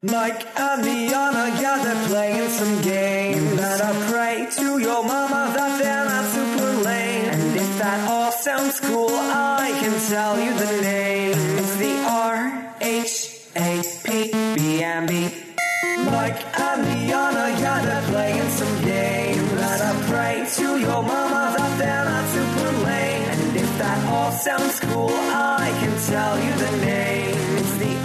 Mike and Liana, yeah, they're playing some games. And I pray to your mama that they're not super lame. And if that all sounds cool, I can tell you the name. It's the RHAPBNB. Mike and Liana, yeah, they're playing some games. And I pray to your mama that they're not super lame. And if that all sounds cool, I can tell you the name. It's the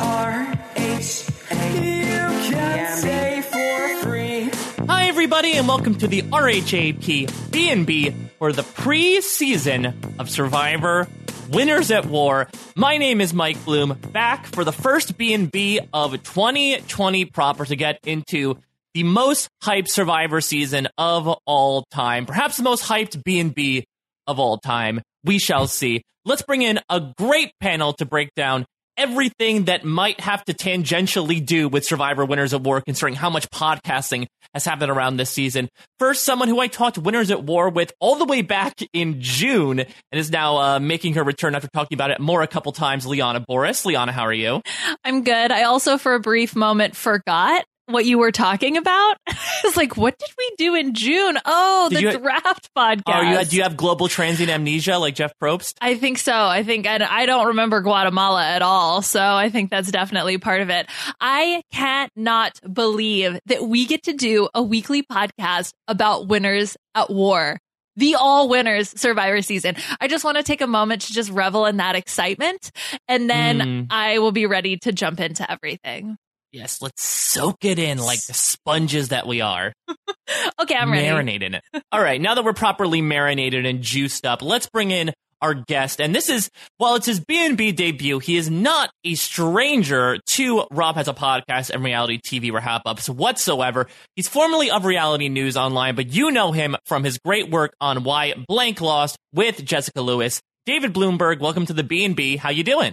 RHAPBNB for free. Hi, everybody, and welcome to the RHAP B&B for the pre-season of Survivor Winners at War. My name is Mike Bloom, back for the first B&B of 2020 proper to get into the most hyped Survivor season of all time. Perhaps the most hyped B&B of all time. We shall see. Let's bring in a great panel to break down everything that might have to tangentially do with Survivor Winners at War, considering how much podcasting has happened around this season. First, someone who I talked Winners at War with all the way back in June and is now making her return after talking about it more a couple times, Liana Boris. Liana, how are you? I'm good. I also, for a brief moment, forgot what you were talking about. I was like, what did we do in June? Oh, the draft podcast. Do you have global transient amnesia like Jeff Probst? I think so. I don't remember Guatemala at all. So I think that's definitely part of it. I can't not believe that we get to do a weekly podcast about Winners at War. The all winners Survivor season. I just want to take a moment to just revel in that excitement. And then I will be ready to jump into everything. Yes, let's soak it in like the sponges that we are. Okay, I'm ready. Marinate in it. All right, now that we're properly marinated and juiced up, let's bring in our guest. And this is, while it's his B&B debut, he is not a stranger to Rob Has a Podcast and reality TV wrap-ups whatsoever. He's formerly of Reality News Online, but you know him from his great work on Why Blank Lost with Jessica Lewis. David Bloomberg, welcome to the B&B. How you doing?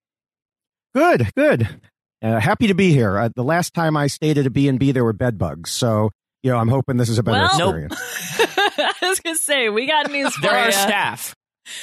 Good. Happy to be here. The last time I stayed at a B&B, there were bed bugs. So, I'm hoping this is a better experience. I was going to say, we got news for you. There are staff.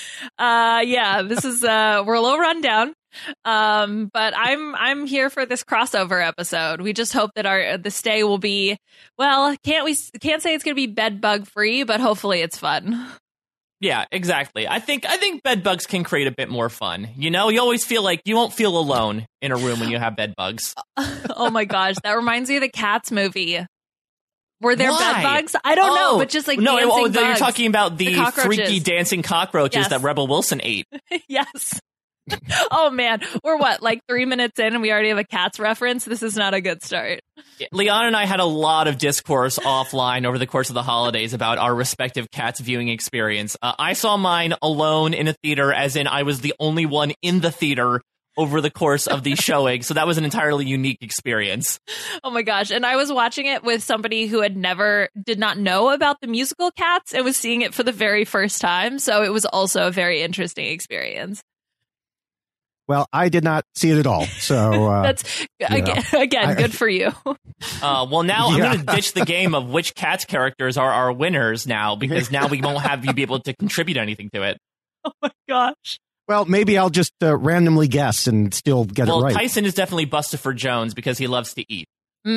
This is, we're a little run down. But I'm here for this crossover episode. We just hope that the stay will be, can't say it's going to be bed bug free, but hopefully it's fun. Yeah, exactly. I think bed bugs can create a bit more fun. You always feel like you won't feel alone in a room when you have bed bugs. Oh my gosh, that reminds me of the Cats movie. Were there bed bugs? I don't know, but just like dancing bugs. You're talking about the freaky dancing cockroaches that Rebel Wilson ate. Yes. Oh man, we're like 3 minutes in and we already have a Cats reference. This is not a good start. Leon and I had a lot of discourse offline over the course of the holidays about our respective Cats viewing experience. I saw mine alone in a theater, as in I was the only one in the theater over the course of the showing. So that was an entirely unique experience. Oh my gosh. And I was watching it with somebody who did not know about the musical Cats and was seeing it for the very first time. So it was also a very interesting experience. Well, I did not see it at all. So that's again good for you. Well, now I'm going to ditch the game of which Cats characters are our winners now, because now we won't have you be able to contribute anything to it. Oh my gosh. Well, maybe I'll just randomly guess and still get it right. Well, Tyson is definitely Bustopher Jones because he loves to eat.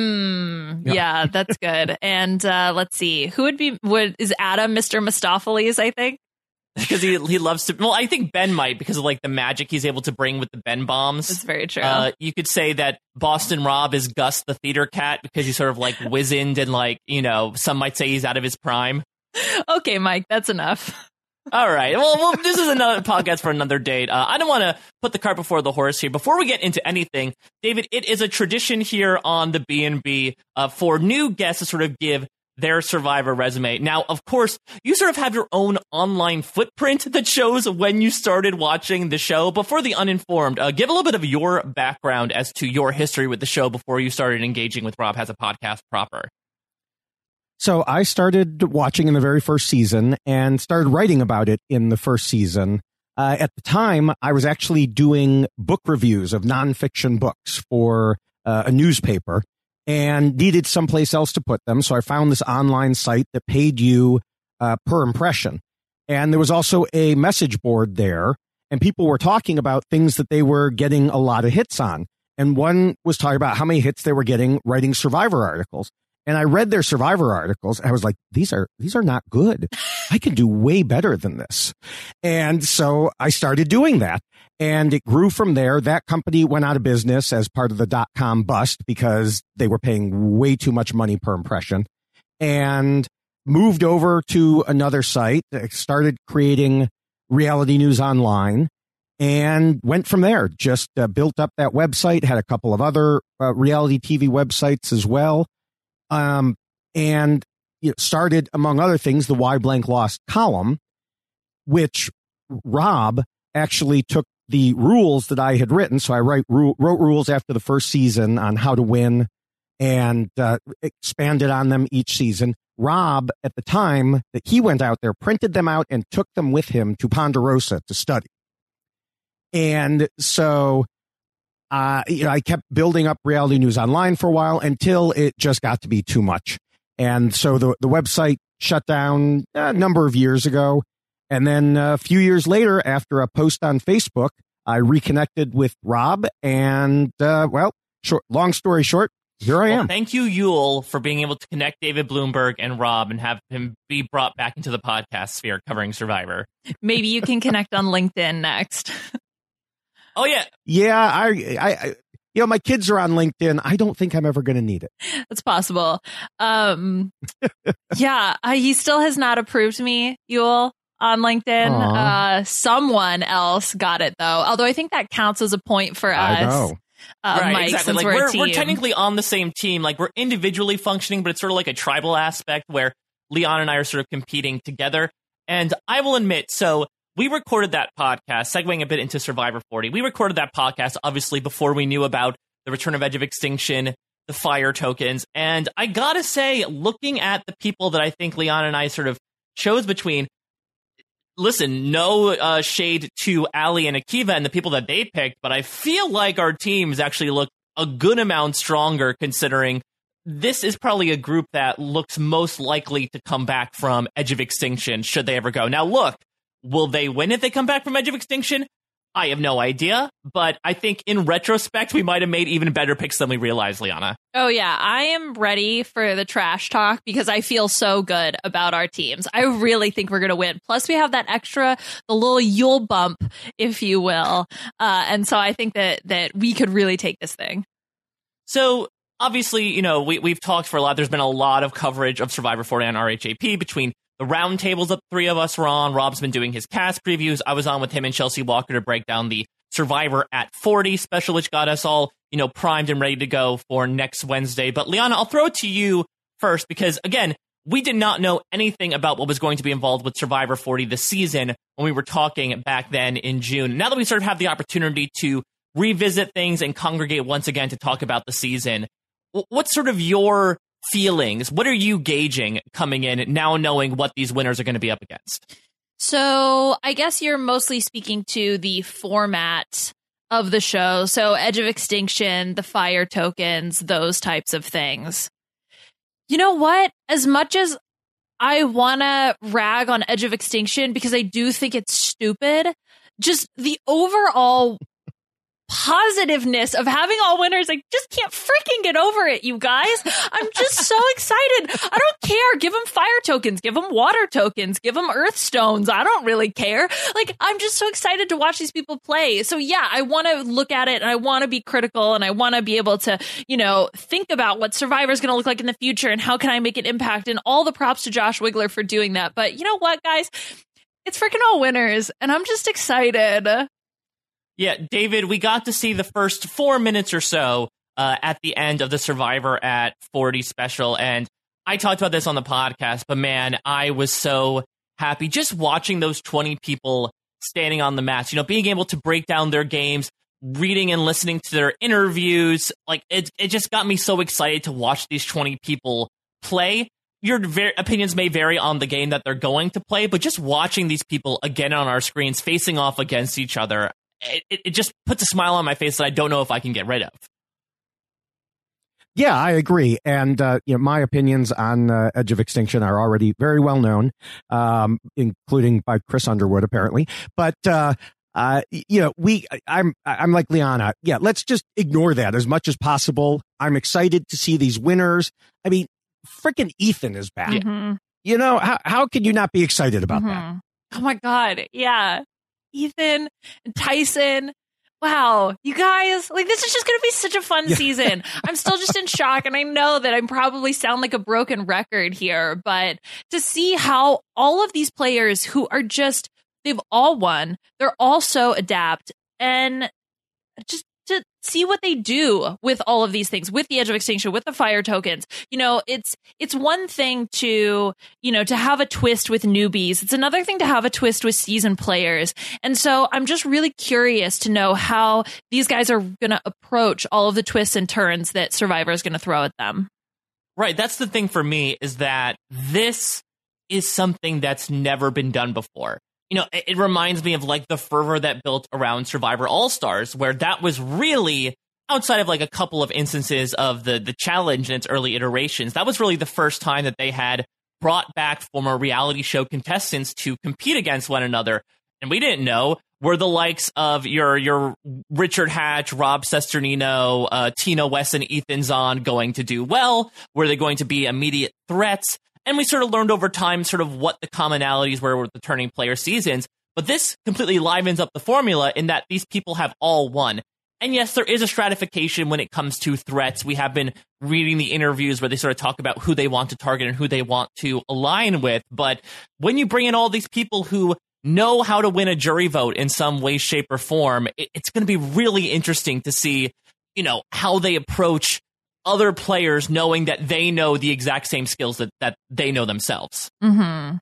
Yeah, that's good. And let's see, who is Adam Mr. Mistopheles, I think? Because he loves to. Well, I think Ben might, because of like the magic he's able to bring with the Ben bombs. That's very true. You could say that Boston Rob is Gus the theater cat because he's sort of like wizened and some might say he's out of his prime. Okay, Mike, that's enough. All right. Well, this is another podcast for another date. I don't want to put the cart before the horse here. Before we get into anything, David, it is a tradition here on the B&B for new guests to sort of give their Survivor resume. Now, of course, you sort of have your own online footprint that shows when you started watching the show. But for the uninformed, give a little bit of your background as to your history with the show before you started engaging with Rob Has a Podcast proper. So I started watching in the very first season and started writing about it in the first season. At the time, I was actually doing book reviews of nonfiction books for a newspaper, and needed someplace else to put them. So I found this online site that paid you per impression. And there was also a message board there, and people were talking about things that they were getting a lot of hits on. And one was talking about how many hits they were getting writing Survivor articles. And I read their Survivor articles. And I was like, these are not good. I can do way better than this. And so I started doing that. And it grew from there. That company went out of business as part of the .com bust because they were paying way too much money per impression, and moved over to another site, started creating Reality News Online, and went from there. Just built up that website, had a couple of other reality TV websites as well. And started, among other things, the Why Blank Lost column, which Rob actually took the rules that I had written. So I wrote rules after the first season on how to win, and expanded on them each season. Rob, at the time that he went out there, printed them out and took them with him to Ponderosa to study. And so, I kept building up Reality News Online for a while until it just got to be too much. And so the website shut down a number of years ago. And then a few years later, after a post on Facebook, I reconnected with Rob. And, long story short, here I am. Thank you, Yule, for being able to connect David Bloomberg and Rob and have him be brought back into the podcast sphere covering Survivor. Maybe you can connect on LinkedIn next. Oh, yeah. Yeah, I my kids are on LinkedIn. I don't think I'm ever going to need it. That's possible. He still has not approved me, Yule, on LinkedIn. Someone else got it, though. Although I think that counts as a point for us. I know. Right, Mike, exactly. since Like we're a team. we're technically on the same team. Like, we're individually functioning, but it's sort of like a tribal aspect where Leon and I are sort of competing together. And I will admit, so we recorded that podcast, segueing a bit into Survivor 40. We recorded that podcast, obviously, before we knew about the return of Edge of Extinction, the fire tokens. And I gotta say, looking at the people that I think Leon and I sort of chose between, listen, no shade to Ali and Akiva and the people that they picked, but I feel like our teams actually look a good amount stronger, considering this is probably a group that looks most likely to come back from Edge of Extinction, should they ever go. Now, look, will they win if they come back from Edge of Extinction? I have no idea, but I think in retrospect, we might have made even better picks than we realized, Liana. Oh, yeah. I am ready for the trash talk because I feel so good about our teams. I really think we're going to win. Plus, we have that extra, the little Yule bump, if you will. And so I think that we could really take this thing. So, obviously, we've talked for a lot. There's been a lot of coverage of Survivor 40 on RHAP between the roundtables that three of us were on. Rob's been doing his cast previews. I was on with him and Chelsea Walker to break down the Survivor at 40 special, which got us all, primed and ready to go for next Wednesday. But Liana, I'll throw it to you first because, again, we did not know anything about what was going to be involved with Survivor 40 this season when we were talking back then in June. Now that we sort of have the opportunity to revisit things and congregate once again to talk about the season, what's sort of your feelings? What are you gauging coming in now, knowing what these winners are going to be up against? So I guess you're mostly speaking to the format of the show. So Edge of Extinction, the fire tokens, those types of things. You know what? As much as I want to rag on Edge of Extinction because I do think it's stupid, just the overall positiveness of having all winners, I just can't freaking get over it, you guys. I'm just so excited. I don't care. Give them fire tokens, give them water tokens, give them earth stones. I don't really care. Like, I'm just so excited to watch these people play. So yeah, I want to look at it and I want to be critical and I want to be able to, think about what Survivor is going to look like in the future and how can I make an impact, and all the props to Josh Wigler for doing that. But you know what, guys? It's freaking all winners and I'm just excited. Yeah, David, we got to see the first 4 minutes or so at the end of the Survivor at 40 special, and I talked about this on the podcast, but man, I was so happy just watching those 20 people standing on the mats, being able to break down their games, reading and listening to their interviews. Like, it just got me so excited to watch these 20 people play. Your opinions may vary on the game that they're going to play, but just watching these people again on our screens facing off against each other, it just puts a smile on my face that I don't know if I can get rid of. Yeah, I agree. And, my opinions on Edge of Extinction are already very well known, including by Chris Underwood, apparently. But I'm like Liana. Yeah, let's just ignore that as much as possible. I'm excited to see these winners. I mean, freaking Ethan is back. Mm-hmm. You know, how could you not be excited about that? Oh my God. Yeah. Ethan and Tyson. Wow. You guys, like, this is just going to be such a fun season. I'm still just in shock. And I know that I probably sound like a broken record here, but to see how all of these players who are just, they've all won, they're all so adept, and just to see what they do with all of these things, with the Edge of Extinction, with the fire tokens. You know, it's one thing to, you know, to have a twist with newbies. It's another thing to have a twist with seasoned players. And so I'm just really curious to know how these guys are going to approach all of the twists and turns that Survivor is going to throw at them. Right. That's the thing for me, is that this is something that's never been done before. You know, it reminds me of like the fervor that built around Survivor All-Stars, where that was really, outside of like a couple of instances of the challenge in its early iterations, that was really the first time that they had brought back former reality show contestants to compete against one another. And we didn't know, were the likes of your Richard Hatch, Rob Cesternino, Tina Wesson, Ethan Zahn going to do well? Were they going to be immediate threats? And we sort of learned over time sort of what the commonalities were with the turning player seasons. But this completely livens up the formula in that these people have all won. And yes, there is a stratification when it comes to threats. We have been reading the interviews where they sort of talk about who they want to target and who they want to align with. But when you bring in all these people who know how to win a jury vote in some way, shape, or form, it's going to be really interesting to see, you know, how they approach other players, knowing that they know the exact same skills that they know themselves. Mm-hmm.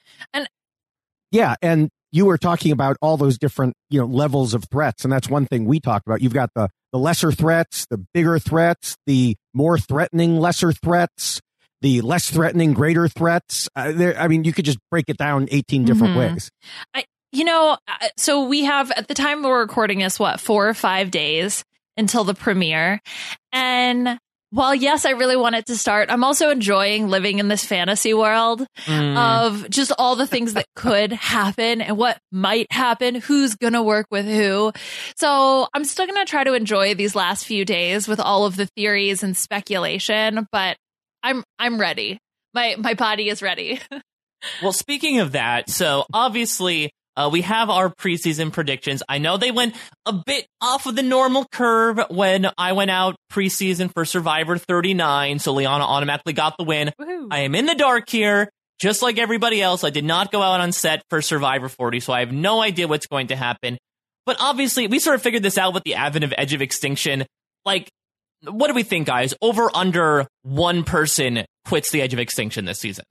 And you were talking about all those different, you know, levels of threats, and that's one thing we talked about. You've got the lesser threats, the bigger threats, the more threatening lesser threats, the less threatening greater threats. I mean, you could just break it down 18 different ways. So we have, at the time we're recording this, 4 or 5 days until the premiere, and while, yes, I really want it to start, I'm also enjoying living in this fantasy world of just all the things that could happen and what might happen, who's going to work with who. So I'm still going to try to enjoy these last few days with all of the theories and speculation, but I'm ready. My body is ready. Well, speaking of that, so obviously we have our preseason predictions. I know they went a bit off of the normal curve when I went out preseason for Survivor 39, so Liana automatically got the win. Woo-hoo. I am in the dark here, just like everybody else. I did not go out on set for Survivor 40, so I have no idea what's going to happen. But obviously, we sort of figured this out with the advent of Edge of Extinction. Like, what do we think, guys? Over, under, one person quits the Edge of Extinction this season.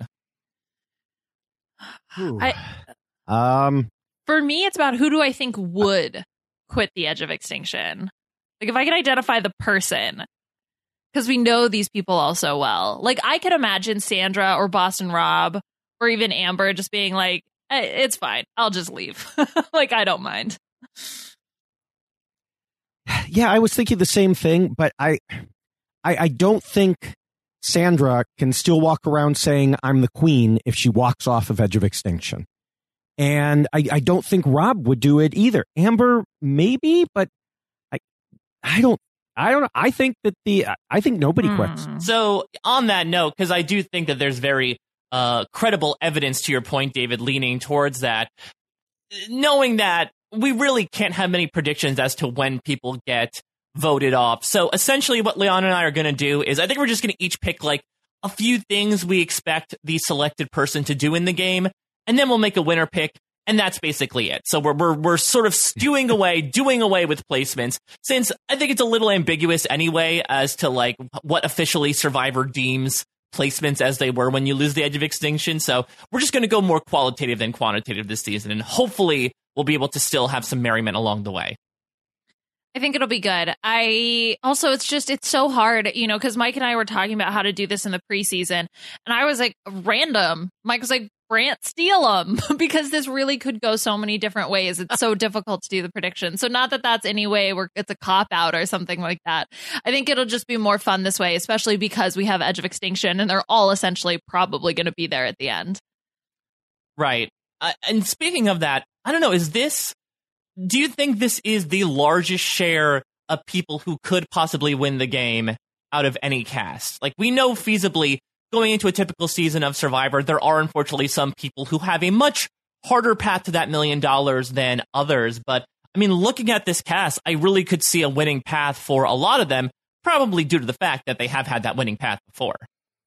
For me, it's about who do I think would quit the Edge of Extinction. Like, if I can identify the person, because we know these people all so well. Like, I could imagine Sandra or Boston Rob or even Amber just being like, it's fine, I'll just leave. Like, I don't mind. Yeah, I was thinking the same thing, but I don't think Sandra can still walk around saying I'm the queen if she walks off of Edge of Extinction. And I don't think Rob would do it either. Amber, maybe, but I don't know. I think nobody quits. So on that note, because I do think that there's very credible evidence to your point, David, leaning towards that, knowing that we really can't have many predictions as to when people get voted off. So essentially what Leon and I are going to do is I think we're just going to each pick like a few things we expect the selected person to do in the game. And then we'll make a winner pick, and that's basically it. So we're sort of doing away with placements, since I think it's a little ambiguous anyway as to like what officially Survivor deems placements as they were when you lose the Edge of Extinction. So we're just going to go more qualitative than quantitative this season, and hopefully we'll be able to still have some merriment along the way. I think it'll be good. It's so hard, you know, because Mike and I were talking about how to do this in the preseason, and I was like, random. Mike was like, Brant, steal them, because this really could go so many different ways. It's so difficult to do the prediction. So not that that's any way where it's a cop out or something like that. I think it'll just be more fun this way, especially because we have Edge of Extinction and they're all essentially probably going to be there at the end. Right. And speaking of that, I don't know, is this do you think this is the largest share of people who could possibly win the game out of any cast? Like, we know feasibly going into a typical season of Survivor, there are unfortunately some people who have a much harder path to that $1 million than others. But I mean, looking at this cast, I really could see a winning path for a lot of them, probably due to the fact that they have had that winning path before.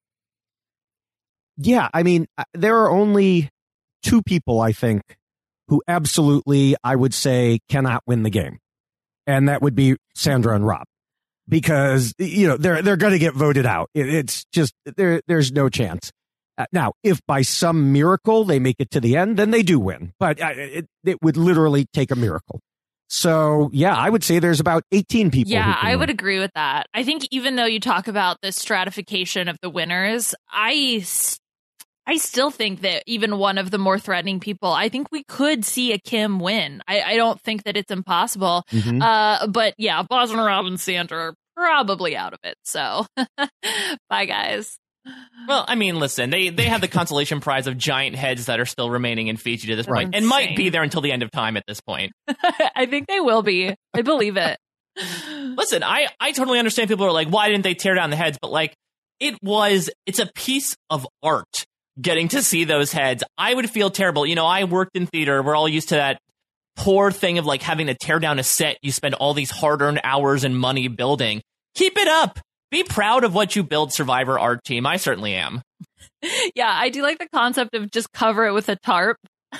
Yeah, I mean, there are only two people, I think, who absolutely, I would say, cannot win the game. And that would be Sandra and Rob. Because, they're going to get voted out. It's just, there's no chance. Now, if by some miracle they make it to the end, then they do win. But it would literally take a miracle. So, yeah, I would say there's about 18 people. Yeah, I would agree with that. I think even though you talk about the stratification of the winners, I still think that even one of the more threatening people, I think we could see a Kim win. I don't think that it's impossible. Mm-hmm. But yeah, Boston, Rob, and Sandra are probably out of it. So bye, guys. Well, I mean, listen, they have the consolation prize of giant heads that are still remaining in Fiji to this point, and might be there until the end of time at this point. I think they will be. I believe it. Listen, I totally understand people are like, why didn't they tear down the heads? But like, it's a piece of art getting to see those heads. I would feel terrible. I worked in theater. We're all used to that poor thing of like having to tear down a set you spend all these hard-earned hours and money building. Keep it up. Be proud of what you build, Survivor art team. I certainly am. Yeah, I do like the concept of just cover it with a tarp.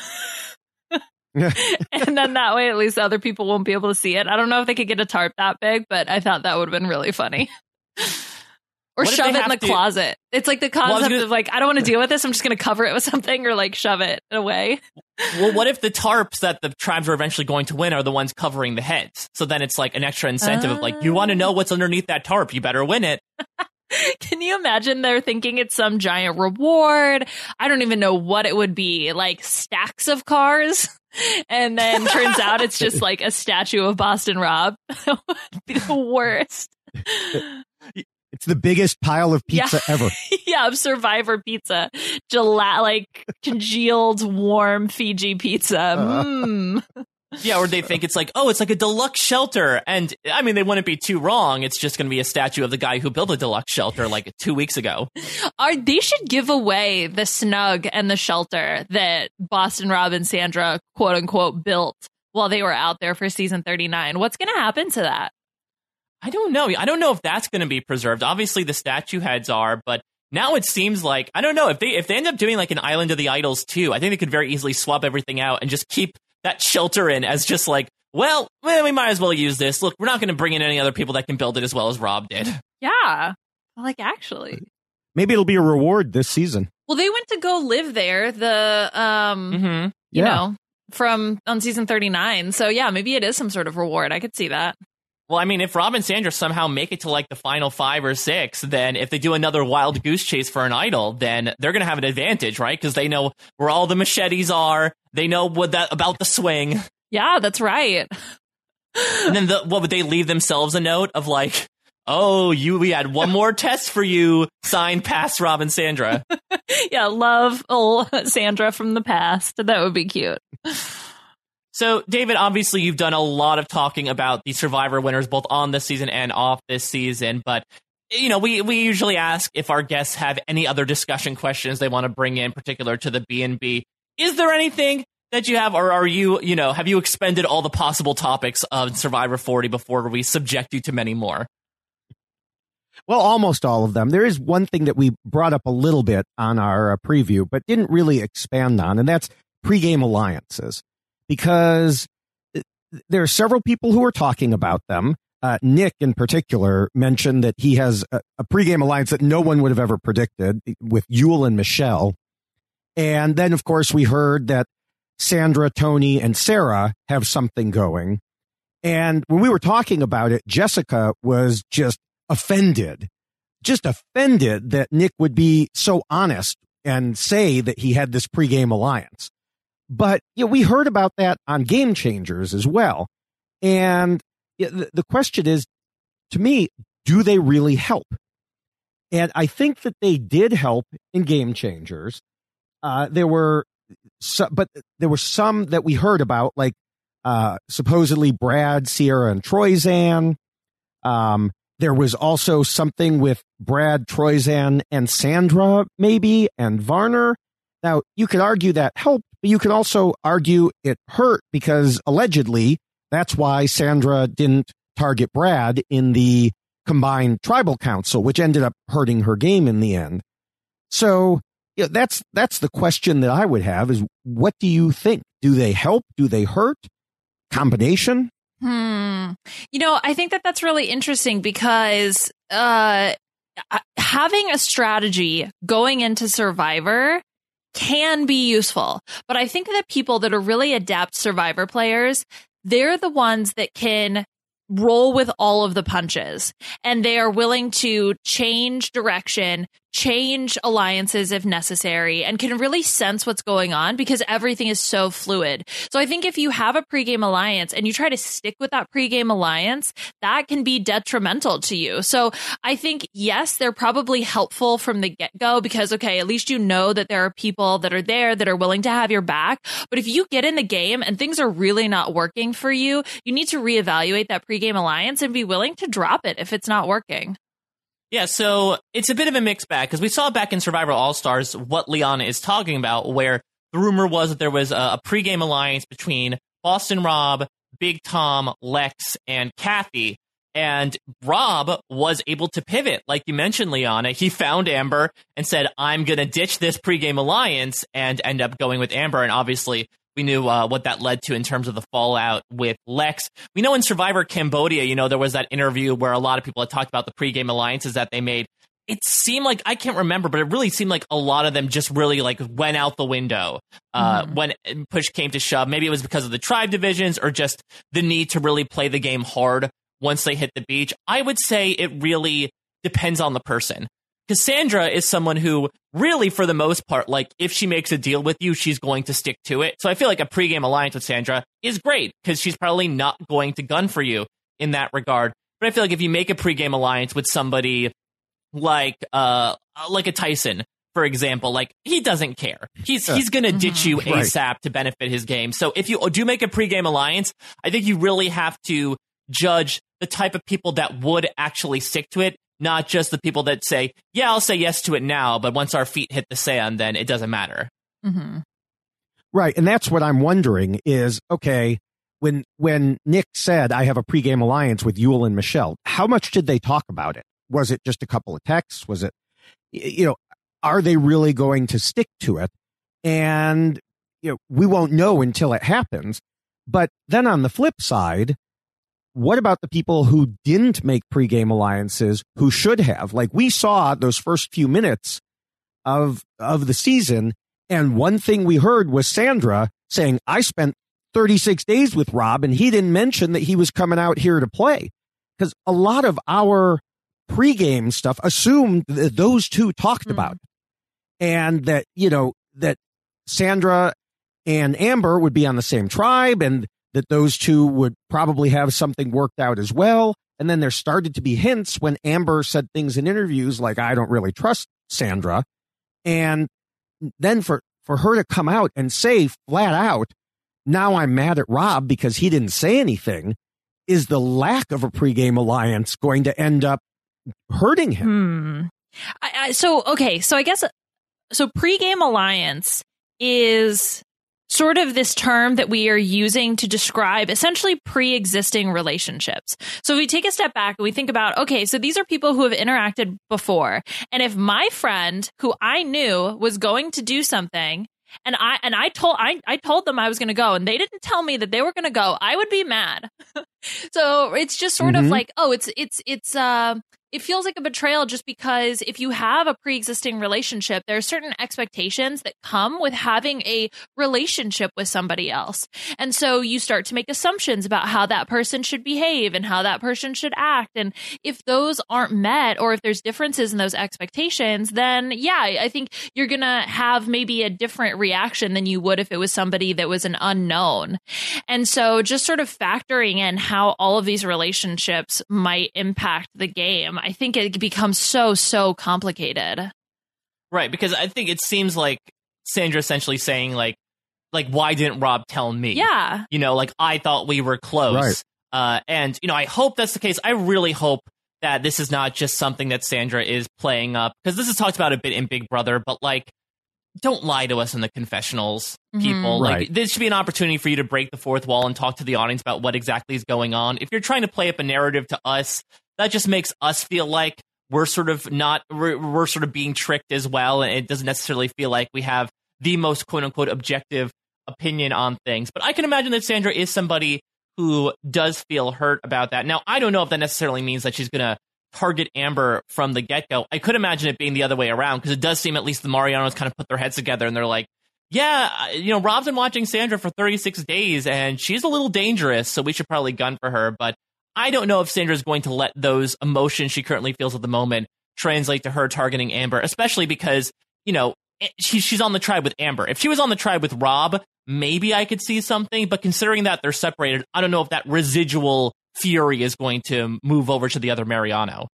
And then that way, at least other people won't be able to see it. I don't know if they could get a tarp that big, but I thought that would have been really funny. Or shove it in the closet. It's like the concept of like, I don't want to deal with this. I'm just going to cover it with something or like shove it away. Well, what if the tarps that the tribes are eventually going to win are the ones covering the heads? So then it's like an extra incentive of like, you want to know what's underneath that tarp, you better win it. Can you imagine they're thinking it's some giant reward? I don't even know what it would be, like stacks of cars. And then turns out it's just like a statue of Boston Rob. That would be the worst. It's the biggest pile of pizza ever. Yeah, of Survivor pizza. Like congealed, warm Fiji pizza. Yeah, or they think it's like, it's like a deluxe shelter. And I mean, they wouldn't be too wrong. It's just going to be a statue of the guy who built a deluxe shelter like 2 weeks ago. They should give away the snug and the shelter that Boston Rob and Sandra, quote unquote, built while they were out there for season 39. What's going to happen to that? I don't know. I don't know if that's going to be preserved. Obviously, the statue heads are, but now it seems like, I don't know, if they end up doing like an Island of the Idols too, I think they could very easily swap everything out and just keep that shelter in as just like, well, we might as well use this. Look, we're not going to bring in any other people that can build it as well as Rob did. Yeah, like actually. Maybe it'll be a reward this season. Well, they went to go live there, you know, from on season 39. So yeah, maybe it is some sort of reward. I could see that. Well, I mean, if Rob and Sandra somehow make it to like the final 5 or 6, then if they do another wild goose chase for an idol, then they're going to have an advantage, right? Because they know where all the machetes are. They know about the swing. Yeah, that's right. And then what would they leave themselves a note of like, we had one more test for you, signed past Rob and Sandra. Yeah, love old Sandra from the past. That would be cute. So, David, obviously you've done a lot of talking about the Survivor winners, both on this season and off this season. But, we usually ask if our guests have any other discussion questions they want to bring in, particular to the B&B. Is there anything that you have, or are you, have you expended all the possible topics of Survivor 40 before we subject you to many more? Well, almost all of them. There is one thing that we brought up a little bit on our preview, but didn't really expand on, and that's pregame alliances. Because there are several people who are talking about them. Nick, in particular, mentioned that he has a pregame alliance that no one would have ever predicted with Yul and Michelle. And then, of course, we heard that Sandra, Tony, and Sarah have something going. And when we were talking about it, Jessica was just offended that Nick would be so honest and say that he had this pregame alliance. But we heard about that on Game Changers as well. And the question is, to me, do they really help? And I think that they did help in Game Changers. There were some that we heard about, like supposedly Brad, Sierra, and Troyzan. There was also something with Brad, Troyzan, and Sandra, maybe, and Varner. Now, you could argue that helped, but you could also argue it hurt because allegedly that's why Sandra didn't target Brad in the combined tribal council, which ended up hurting her game in the end. So that's the question that I would have is, what do you think? Do they help? Do they hurt? Combination? I think that's really interesting because having a strategy going into Survivor can be useful. But I think that people that are really adept Survivor players, they're the ones that can roll with all of the punches, and they are willing to change direction, change alliances if necessary, and can really sense what's going on because everything is so fluid. So I think if you have a pregame alliance and you try to stick with that pregame alliance, that can be detrimental to you. So I think, yes, they're probably helpful from the get-go because, okay, at least you know that there are people that are there that are willing to have your back. But if you get in the game and things are really not working for you, you need to reevaluate that pregame alliance and be willing to drop it if it's not working. Yeah, so it's a bit of a mixed bag because we saw back in Survivor All-Stars what Liana is talking about, where the rumor was that there was a pregame alliance between Boston Rob, Big Tom, Lex, and Kathy. And Rob was able to pivot. Like you mentioned, Liana, he found Amber and said, I'm going to ditch this pregame alliance and end up going with Amber. And obviously, we knew what that led to in terms of the fallout with Lex. We know in Survivor Cambodia, there was that interview where a lot of people had talked about the pregame alliances that they made. It seemed like, I can't remember, but it really seemed like a lot of them just really went out the window when push came to shove. Maybe it was because of the tribe divisions or just the need to really play the game hard once they hit the beach. I would say it really depends on the person. Cassandra is someone who really, for the most part, if she makes a deal with you, she's going to stick to it. So I feel like a pregame alliance with Sandra is great because she's probably not going to gun for you in that regard. But I feel like if you make a pregame alliance with somebody like a Tyson, for example, he doesn't care. He's going to ditch you ASAP to benefit his game. So if you do make a pregame alliance, I think you really have to judge the type of people that would actually stick to it. Not just the people that say, yeah, I'll say yes to it now, but once our feet hit the sand, then it doesn't matter. Mm-hmm. Right. And that's what I'm wondering is, okay, when Nick said, I have a pregame alliance with Yul and Michelle, how much did they talk about it? Was it just a couple of texts? Was it, are they really going to stick to it? And, we won't know until it happens. But then on the flip side, what about the people who didn't make pregame alliances who should have? We saw those first few minutes of the season, and one thing we heard was Sandra saying, I spent 36 days with Rob, and he didn't mention that he was coming out here to play. Because a lot of our pregame stuff assumed that those two talked about it. And that, that Sandra and Amber would be on the same tribe, and that those two would probably have something worked out as well. And then there started to be hints when Amber said things in interviews like, I don't really trust Sandra. And then for her to come out and say flat out, now I'm mad at Rob because he didn't say anything, is the lack of a pregame alliance going to end up hurting him? So I guess, pregame alliance is sort of this term that we are using to describe essentially pre-existing relationships. So if we take a step back and we think about, okay, so these are people who have interacted before. And if my friend who I knew was going to do something and I told them I was going to go and they didn't tell me that they were going to go, I would be mad. So it's just sort of like, oh, it feels like a betrayal just because if you have a pre-existing relationship, there are certain expectations that come with having a relationship with somebody else. And so you start to make assumptions about how that person should behave and how that person should act. And if those aren't met or if there's differences in those expectations, then yeah, I think you're going to have maybe a different reaction than you would if it was somebody that was an unknown. And so just sort of factoring in how all of these relationships might impact the game, I think it becomes so complicated. Right, because I think it seems like Sandra essentially saying, like, why didn't Rob tell me? Yeah. You know, like, I thought we were close. And, you know, I hope that's the case. I really hope that this is not just something that Sandra is playing up, because this is talked about a bit in Big Brother, but, like, don't lie to us in the confessionals, people. Right. Like, this should be an opportunity for you to break the fourth wall and talk to the audience about what exactly is going on. If you're trying to play up a narrative to us, that just makes us feel like we're sort of we're sort of being tricked as well, and it doesn't necessarily feel like we have the most quote-unquote objective opinion on things. But I can imagine that Sandra is somebody who does feel hurt about that. Now, I don't know if that necessarily means that she's going to target Amber from the get-go. I could imagine it being the other way around, because it does seem at least the Marianos kind of put their heads together and they're like, yeah, you know, Rob's been watching Sandra for 36 days and she's a little dangerous, so we should probably gun for her. But I don't know if Sandra's going to let those emotions she currently feels at the moment translate to her targeting Amber, especially because, you know, she's on the tribe with Amber. If she was on the tribe with Rob, maybe I could see something, but considering that they're separated, I don't know if that residual fury is going to move over to the other Mariano.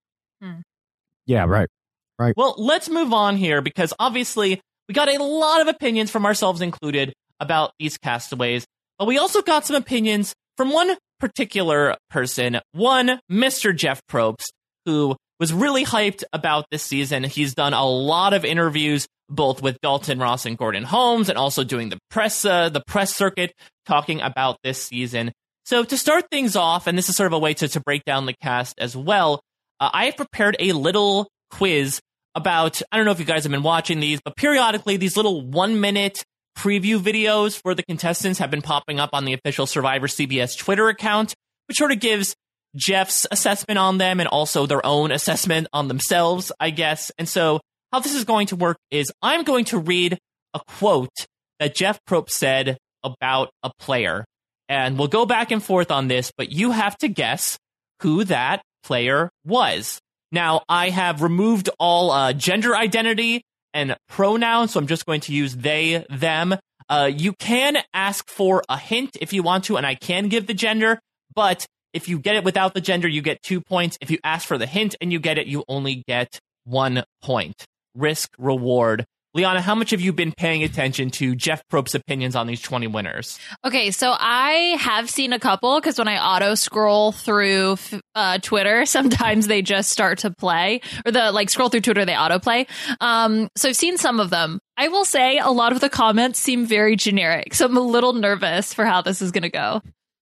Yeah, right. Well, let's move on here, because obviously we got a lot of opinions, from ourselves included, about these castaways, but we also got some opinions from one particular person, one Mr. Jeff Probst, who was really hyped about this season. He's done a lot of interviews, both with Dalton Ross and Gordon Holmes, and also doing the press circuit, talking about this season. So to start things off, and this is sort of a way to break down the cast as well, I have prepared a little quiz about, I don't know if you guys have been watching these, but periodically these little 1-minute preview videos for the contestants have been popping up on the official Survivor CBS Twitter account, which sort of gives Jeff's assessment on them and also their own assessment on themselves, I guess. And so how this is going to work is I'm going to read a quote that Jeff Probst said about a player. And we'll go back and forth on this, but you have to guess who that player was. Now, I have removed all gender identity and pronouns, so I'm just going to use they, them. You can ask for a hint if you want to, and I can give the gender, but if you get it without the gender, you get 2 points. If you ask for the hint and you get it, you only get 1 point. Risk, reward. Liana, how much have you been paying attention to Jeff Probst's opinions on these 20 winners? Okay, so I have seen a couple, because when I auto scroll through Twitter, sometimes they just start to play, or scroll through Twitter, they autoplay. So I've seen some of them. I will say a lot of the comments seem very generic, so I'm a little nervous for how this is going to go.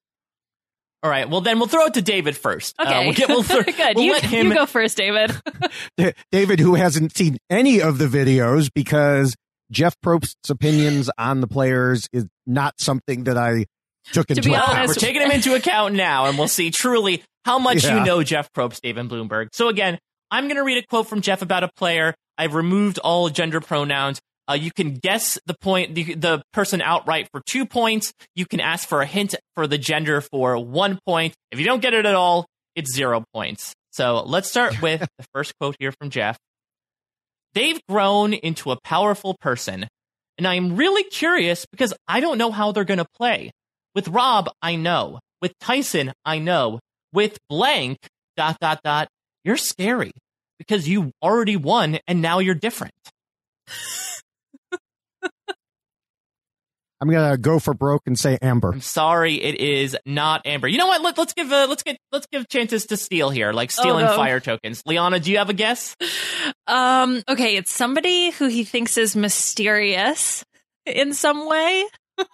All right, well, then we'll throw it to David first. Okay. Good. You go first, David. David, who hasn't seen any of the videos, because Jeff Probst's opinions on the players is not something that I took into account. We're taking him into account now, and we'll see truly how much you know Jeff Probst, David Bloomberg. So again, I'm going to read a quote from Jeff about a player. I've removed all gender pronouns. You can guess the person outright for 2 points. You can ask for a hint for the gender for 1 point. If you don't get it at all, it's 0 points. So let's start with the first quote here from Jeff. They've grown into a powerful person, and I'm really curious because I don't know how they're going to play. With Rob, I know. With Tyson, I know. With blank, ... you're scary because you already won and now you're different. I'm gonna go for broke and say Amber. I'm sorry, it is not Amber. You know what? Let's give chances to steal here, like stealing fire tokens. Liana, do you have a guess? Okay, it's somebody who he thinks is mysterious in some way.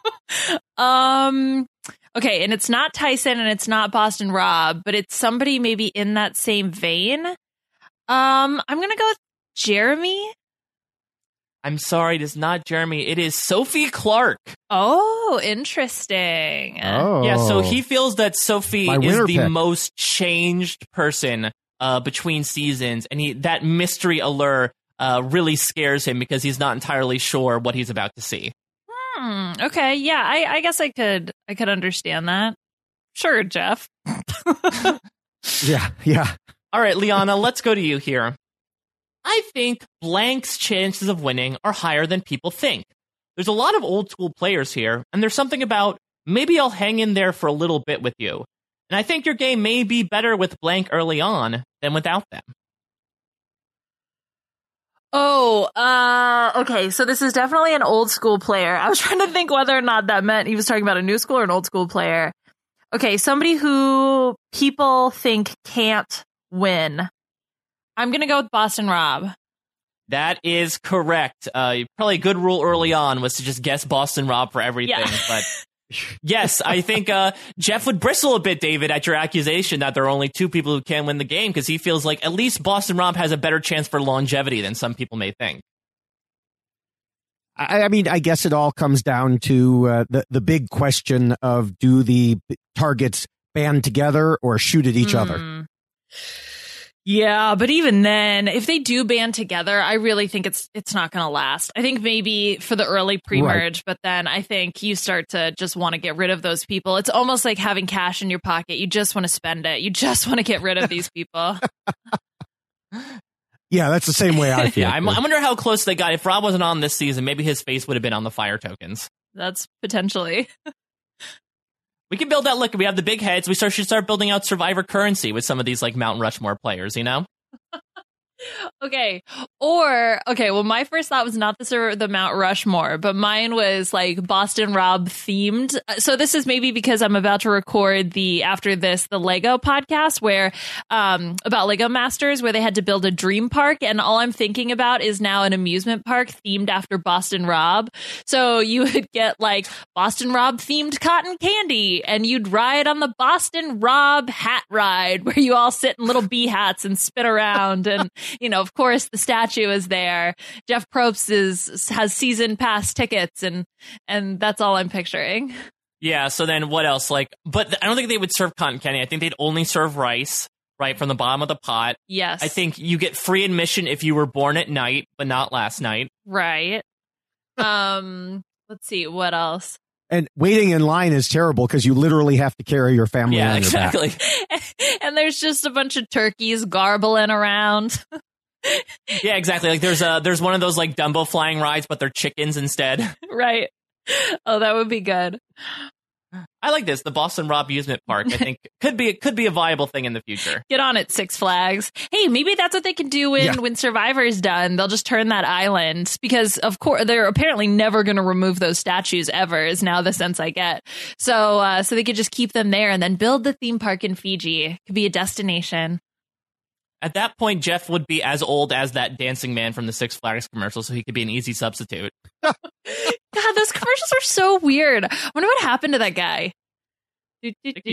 Okay, and it's not Tyson and it's not Boston Rob, but it's somebody maybe in that same vein. I'm gonna go with Jeremy. I'm sorry, it is not Jeremy. It is Sophie Clark. Oh, interesting. Oh. Yeah, so he feels that Sophie is the pick. most changed person between seasons, and that mystery allure really scares him because he's not entirely sure what he's about to see. Okay, yeah, I guess I could understand that. Sure, Jeff. Yeah. All right, Liana, let's go to you here. I think blank's chances of winning are higher than people think. There's a lot of old school players here, and there's something about maybe I'll hang in there for a little bit with you. And I think your game may be better with blank early on than without them. Oh, Okay, so this is definitely an old school player. I was trying to think whether or not that meant he was talking about a new school or an old school player. Okay, somebody who people think can't win. I'm going to go with Boston Rob. That is correct. Probably a good rule early on was to just guess Boston Rob for everything. Yeah. But yes, I think Jeff would bristle a bit, David, at your accusation that there are only two people who can win the game, because he feels like at least Boston Rob has a better chance for longevity than some people may think. I mean, I guess it all comes down to the big question of, do the targets band together or shoot at each other? Yeah, but even then, if they do band together, I really think it's not going to last. I think maybe for the early pre-merge, but then I think you start to just want to get rid of those people. It's almost like having cash in your pocket. You just want to spend it. You just want to get rid of these people. Yeah, that's the same way I feel. Yeah, I wonder how close they got. If Rob wasn't on this season, maybe his face would have been on the fire tokens. That's potentially. We can build that. Look, we have the big heads. We should start building out Survivor currency with some of these like Mount Rushmore players, you know? Okay. Well, my first thought was not the Mount Rushmore, but mine was like Boston Rob themed. So this is maybe because I'm about to record the Lego podcast where, about Lego Masters, where they had to build a dream park. And all I'm thinking about is now an amusement park themed after Boston Rob. So you would get like Boston Rob themed cotton candy, and you'd ride on the Boston Rob hat ride where you all sit in little bee hats and spin around. And, you know, of course, the statue is there. Jeff Probst has season pass tickets, and that's all I'm picturing. Yeah. So then, what else? But I don't think they would serve cotton candy. I think they'd only serve rice, right from the bottom of the pot. Yes. I think you get free admission if you were born at night, but not last night. Right. Let's see what else. And waiting in line is terrible because you literally have to carry your family on your back. And there's just a bunch of turkeys garbling around. Yeah, exactly. Like there's one of those like Dumbo flying rides, but they're chickens instead. Right. Oh, that would be good. I like this. The Boston Rob amusement park, I think, could be a viable thing in the future. Get on it, Six Flags. Hey, maybe that's what they can do when Survivor's done. They'll just turn that island, because of course they're apparently never going to remove those statues ever, is now the sense I get. So they could just keep them there and then build the theme park in Fiji. It could be a destination. At that point, Jeff would be as old as that dancing man from the Six Flags commercial, so he could be an easy substitute. God, those commercials are so weird. I wonder what happened to that guy. Yep.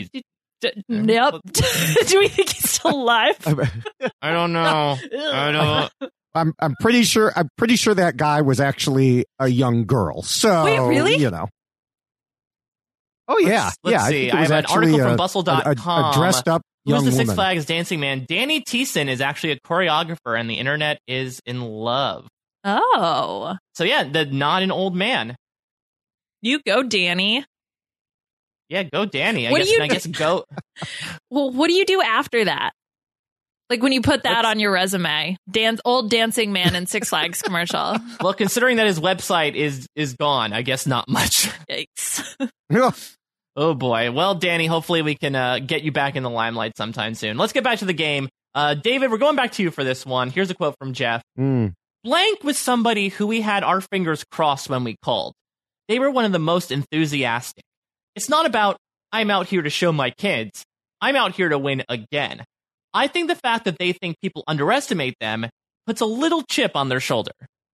Do we think he's still alive? I don't know. I'm pretty sure that guy was actually a young girl. So, wait, really? You know. Oh yeah, let's see. I have an article from Bustle.com. A dressed up young woman. Who's the woman. Six Flags dancing man? Danny Thiessen is actually a choreographer, and the internet is in love. Oh. So yeah, not an old man. You go, Danny. Yeah, go, Danny. I guess go. Well, what do you do after that? Like when you put that on your resume, old dancing man in Six Flags commercial. Well, considering that his website is gone, I guess not much. Yikes. Oh boy. Well, Danny, hopefully we can get you back in the limelight sometime soon. Let's get back to the game. David, we're going back to you for this one. Here's a quote from Jeff. Blank was somebody who we had our fingers crossed when we called. They were one of the most enthusiastic. It's not about, I'm out here to show my kids. I'm out here to win again. I think the fact that they think people underestimate them puts a little chip on their shoulder.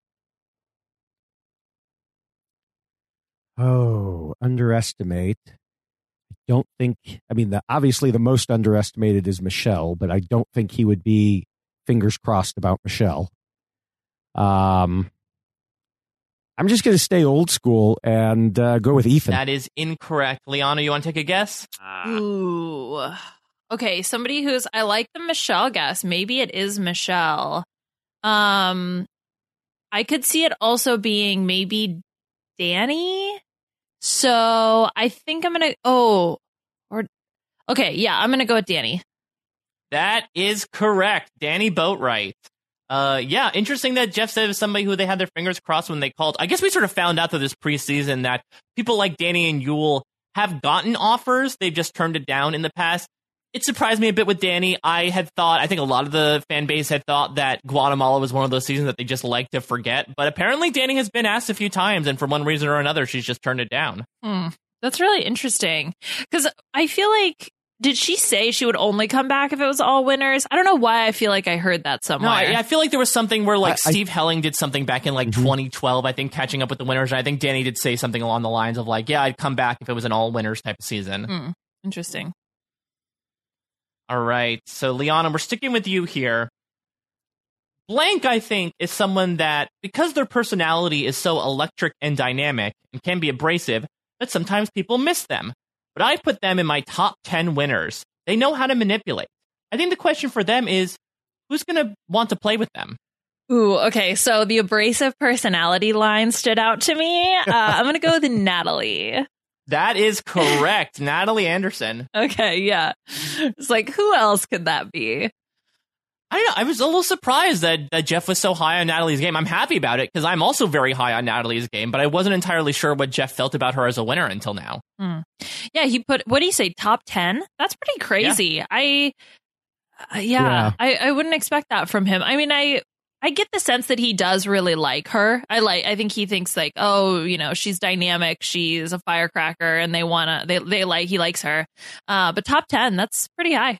Oh, underestimate. I don't think, obviously the most underestimated is Michelle, but I don't think he would be fingers crossed about Michelle. I'm just going to stay old school and go with Ethan. That is incorrect. Liana, you want to take a guess? Ooh. Okay, somebody I like the Michelle guess. Maybe it is Michelle. I could see it also being maybe Danny. So I think I'm going to, I'm going to go with Danny. That is correct. Danny Boatwright. Interesting that Jeff said it was somebody who they had their fingers crossed when they called. I guess we sort of found out through this preseason that people like Danny and Yul have gotten offers. They've just turned it down in the past. It surprised me a bit with Danny. I think a lot of the fan base had thought that Guatemala was one of those seasons that they just like to forget. But apparently Danny has been asked a few times, and for one reason or another, she's just turned it down. That's really interesting. Because I feel like, did she say she would only come back if it was all winners? I don't know why I feel like I heard that somewhere. No, I feel like there was something where Steve Helling did something back in 2012, I think, catching up with the winners. And I think Danny did say something along the lines of I'd come back if it was an all winners type of season. Interesting. All right. So, Liana, we're sticking with you here. Blank, I think, is someone that, because their personality is so electric and dynamic and can be abrasive, that sometimes people miss them. But I put them in my top 10 winners. They know how to manipulate. I think the question for them is, who's going to want to play with them? Ooh, okay. So the abrasive personality line stood out to me. I'm going to go with Natalie. That is correct. Natalie Anderson. Okay, yeah. It's who else could that be? I don't know. I was a little surprised that Jeff was so high on Natalie's game. I'm happy about it because I'm also very high on Natalie's game, but I wasn't entirely sure what Jeff felt about her as a winner until now. Yeah, he put, what do you say, top 10? That's pretty crazy. Yeah. I wouldn't expect that from him. I mean, I get the sense that he does really like her. I think he thinks she's dynamic, she's a firecracker, and he likes her. But top 10, that's pretty high.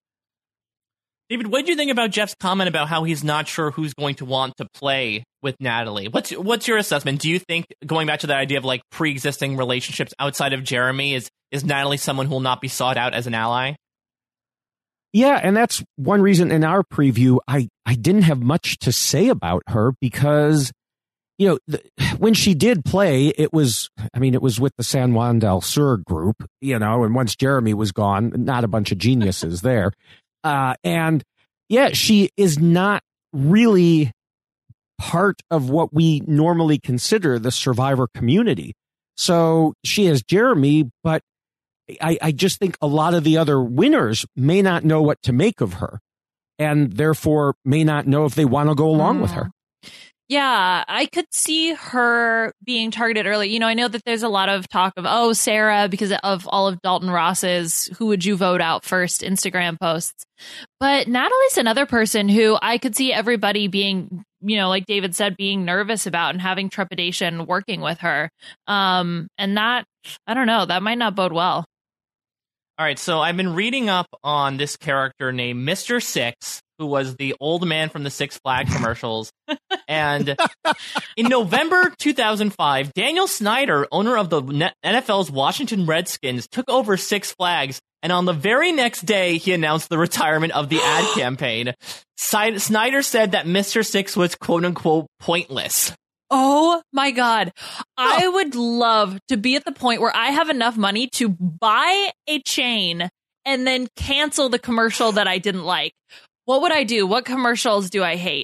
David, what did you think about Jeff's comment about how he's not sure who's going to want to play with Natalie? What's your assessment? Do you think, going back to that idea of pre-existing relationships outside of Jeremy, is Natalie someone who will not be sought out as an ally? Yeah, and that's one reason in our preview I didn't have much to say about her because, when she did play, it was with the San Juan del Sur group, and once Jeremy was gone, not a bunch of geniuses there. And yeah, she is not really part of what we normally consider the Survivor community. So she has Jeremy, but I just think a lot of the other winners may not know what to make of her and therefore may not know if they want to go along with her. Yeah, I could see her being targeted early. I know that there's a lot of talk of, Sarah, because of all of Dalton Ross's "who would you vote out first" Instagram posts. But Natalie's another person who I could see everybody being, like David said, being nervous about and having trepidation working with her. And that, I don't know, that might not bode well. All right, so I've been reading up on this character named Mr. Six, who was the old man from the Six Flags commercials. And in November 2005, Daniel Snyder, owner of the NFL's Washington Redskins, took over Six Flags. And on the very next day, he announced the retirement of the ad campaign. Snyder said that Mr. Six was quote-unquote pointless. Oh my God. I would love to be at the point where I have enough money to buy a chain and then cancel the commercial that I didn't like. What would I do? What commercials do I hate?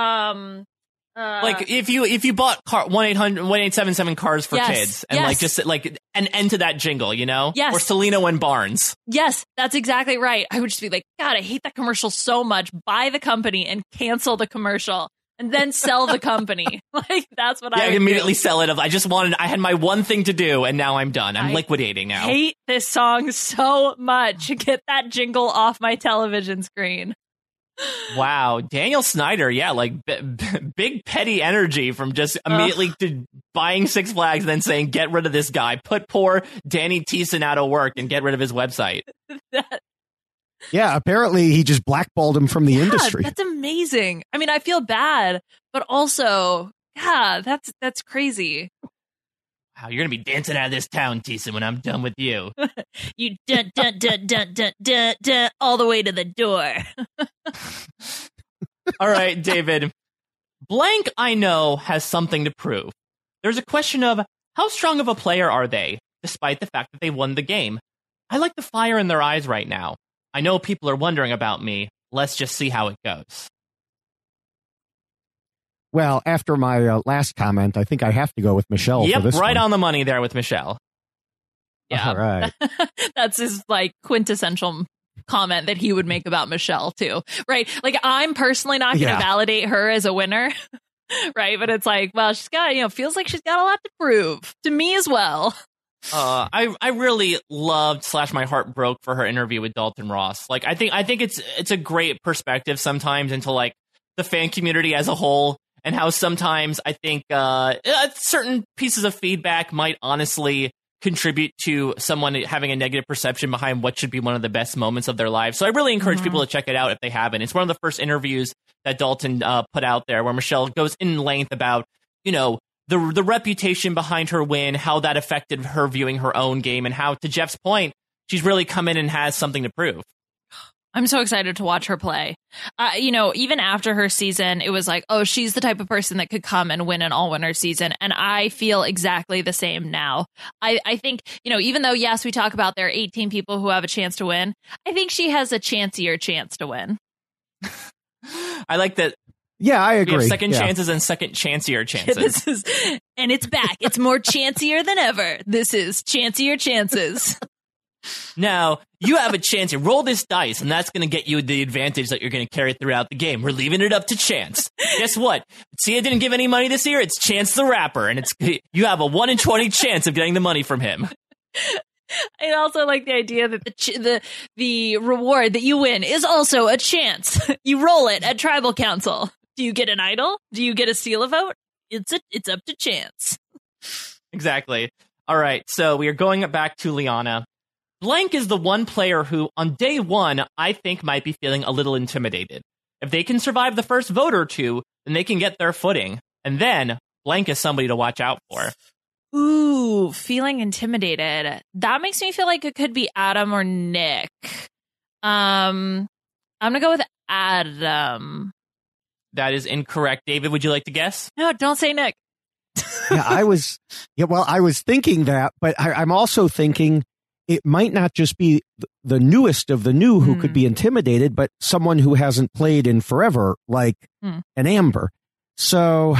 If you bought 1-877 cars for kids and just an end to that jingle, Yes. Or Celino and Barnes. Yes, that's exactly right. I would just be like, God, I hate that commercial so much. Buy the company and cancel the commercial. And then sell the company. That's what I would immediately do. Sell it. I had my one thing to do, and now I'm done. I'm liquidating now. I hate this song so much. Get that jingle off my television screen. Wow. Daniel Snyder, big petty energy from just immediately to buying Six Flags and then saying, get rid of this guy. Put poor Danny Thiessen out of work and get rid of his website. Yeah, apparently he just blackballed him from the industry. That's amazing. I mean, I feel bad, but also, that's crazy. Wow, you're going to be dancing out of this town, Thiessen, when I'm done with you. You dun, dun, dun, dun, dun, dun, dun, all the way to the door. All right, David. Blank, I know, has something to prove. There's a question of how strong of a player are they, despite the fact that they won the game. I like the fire in their eyes right now. I know people are wondering about me. Let's just see how it goes. Well, after my last comment, I think I have to go with Michelle for this right one. on the money there with Michelle. Yeah, all right. That's his quintessential comment that he would make about Michelle too, right? I'm personally not going to validate her as a winner, right? But it's she's got, feels like she's got a lot to prove to me as well. I really loved / my heart broke for her interview with Dalton Ross. Like, I think it's a great perspective sometimes into like the fan community as a whole, and how sometimes I think certain pieces of feedback might honestly contribute to someone having a negative perception behind what should be one of the best moments of their lives. So I really encourage people to check it out if they haven't. It's one of the first interviews that Dalton put out there, where Michelle goes in length about, you know, the reputation behind her win, how that affected her viewing her own game, and how, to Jeff's point, she's really come in and has something to prove. I'm so excited to watch her play. You know, even after her season, it was like, oh, she's the type of person that could come and win an all-winner season. And I feel exactly the same now. I think, you know, even though, yes, we talk about there are 18 people who have a chance to win, I think she has a chancier chance to win. I like that. Yeah, I agree. We have second chances and second chancier chances. And it's back. It's more chancier than ever. This is Chancier Chances. Now, you have a chance. You roll this dice, and that's going to get you the advantage that you're going to carry throughout the game. We're leaving it up to chance. Guess what? Sia didn't give any money this year. It's Chance the Rapper, and you have a 1 in 20 chance of getting the money from him. I also like the idea that the reward that you win is also a chance. You roll it at Tribal Council. Do you get an idol? Do you get to steal a vote? It's up to chance. Exactly. All right, so we are going back to Liana. Blank is the one player who, on day one, I think might be feeling a little intimidated. If they can survive the first vote or two, then they can get their footing. And then, Blank is somebody to watch out for. Ooh, feeling intimidated. That makes me feel like it could be Adam or Nick. I'm going to go with Adam. That is incorrect. David, would you like to guess? No, don't say Nick. I was thinking that, but I'm also thinking it might not just be the newest of the new who could be intimidated, but someone who hasn't played in forever, like an Amber. So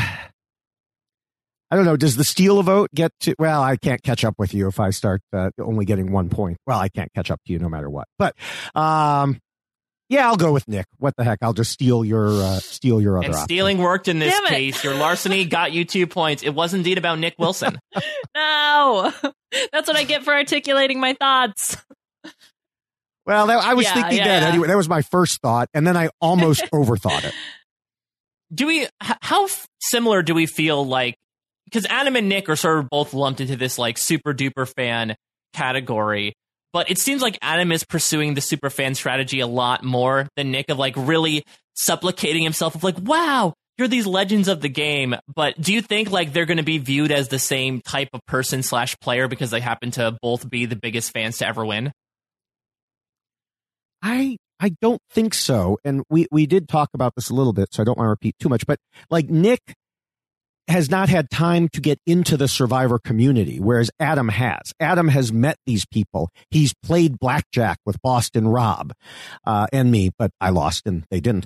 I don't know. Does the steal a vote get to? Well, I can't catch up with you if I start only getting 1 point. Well, I can't catch up to you no matter what. But yeah, I'll go with Nick. What the heck? I'll just steal your other option. Stealing worked in this case. Your larceny got you 2 points. It was indeed about Nick Wilson. No, that's what I get for articulating my thoughts. Well, I was thinking that anyway. That was my first thought, and then I almost overthought it. How similar do we feel like? Because Adam and Nick are sort of both lumped into this like super duper fan category. But it seems like Adam is pursuing the super fan strategy a lot more than Nick, of like really supplicating himself of like, wow, you're these legends of the game. But do you think like they're going to be viewed as the same type of person / player because they happen to both be the biggest fans to ever win? I don't think so. And we did talk about this a little bit, so I don't want to repeat too much. But like Nick has not had time to get into the Survivor community, whereas Adam has. Adam has met these people. He's played blackjack with Boston Rob and me, but I lost and they didn't.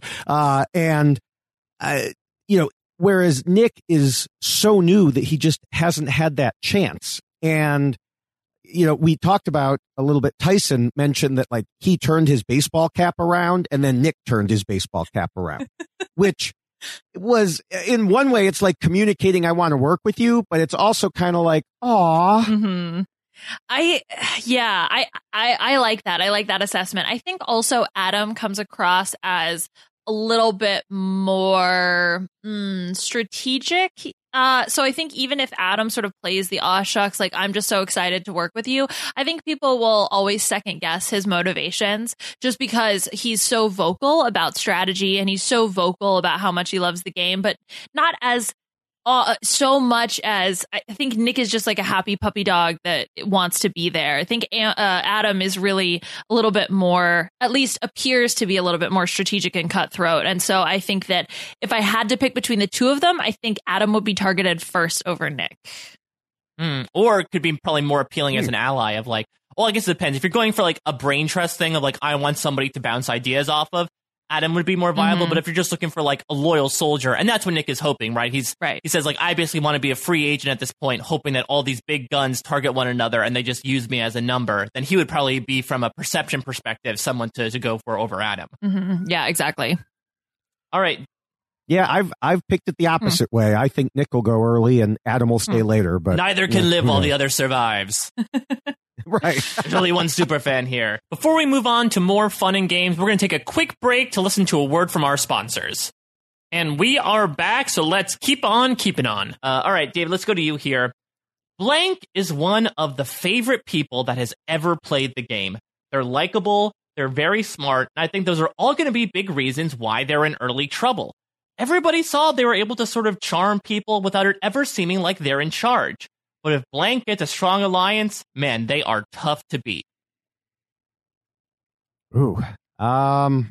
Whereas Nick is so new that he just hasn't had that chance. And, you know, we talked about a little bit, Tyson mentioned that like he turned his baseball cap around and then Nick turned his baseball cap around, which was in one way, it's like communicating, I want to work with you, but it's also kind of like, aw. Mm-hmm. I like that. I like that assessment. I think also Adam comes across as a little bit more strategic. So I think even if Adam sort of plays the aw shucks, like I'm just so excited to work with you, I think people will always second guess his motivations just because he's so vocal about strategy and he's so vocal about how much he loves the game, but not as so much as I think Nick is just like a happy puppy dog that wants to be there. I think Adam is really a little bit more, at least appears to be a little bit more strategic and cutthroat. And so I think that if I had to pick between the two of them, I think Adam would be targeted first over Nick. Or it could be probably more appealing as an ally of like, well, I guess it depends. If you're going for like a brain trust thing of like, I want somebody to bounce ideas off of, Adam would be more viable. But if you're just looking for like a loyal soldier, and that's what Nick is hoping, right? He says like, I basically want to be a free agent at this point, hoping that all these big guns target one another and they just use me as a number. Then he would probably be, from a perception perspective, someone to go for over Adam. Yeah, exactly. All right. Yeah, I've picked it the opposite way. I think Nick will go early and Adam will stay later. But neither can live while the other survives. Right. There's only one super fan here. Before we move on to more fun and games, we're going to take a quick break to listen to a word from our sponsors. And we are back, so let's keep on keeping on. All right, David, let's go to you here. Blank is one of the favorite people that has ever played the game. They're likable, they're very smart, and I think those are all going to be big reasons why they're in early trouble. Everybody saw they were able to sort of charm people without it ever seeming like they're in charge. But if Blank gets a strong alliance, man, they are tough to beat. Ooh. I'm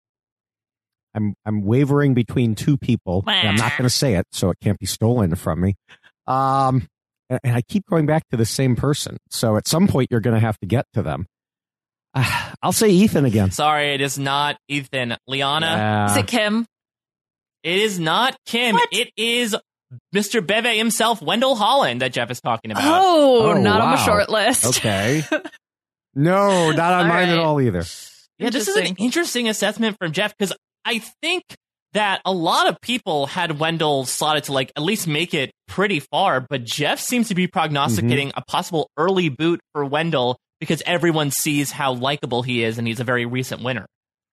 wavering between two people. And I'm not going to say it, so it can't be stolen from me. And I keep going back to the same person. So at some point, you're going to have to get to them. I'll say Ethan again. Sorry, it is not Ethan. Liana? Is it Kim? It is not Kim. What? It is Mr. Beve himself, Wendell Holland, that Jeff is talking about. Oh, not on wow. the short list. Okay. No, not on All mine at right. all either. Yeah, this is an interesting assessment from Jeff, because I think that a lot of people had Wendell slotted to like at least make it pretty far, but Jeff seems to be prognosticating a possible early boot for Wendell because everyone sees how likable he is, and he's a very recent winner.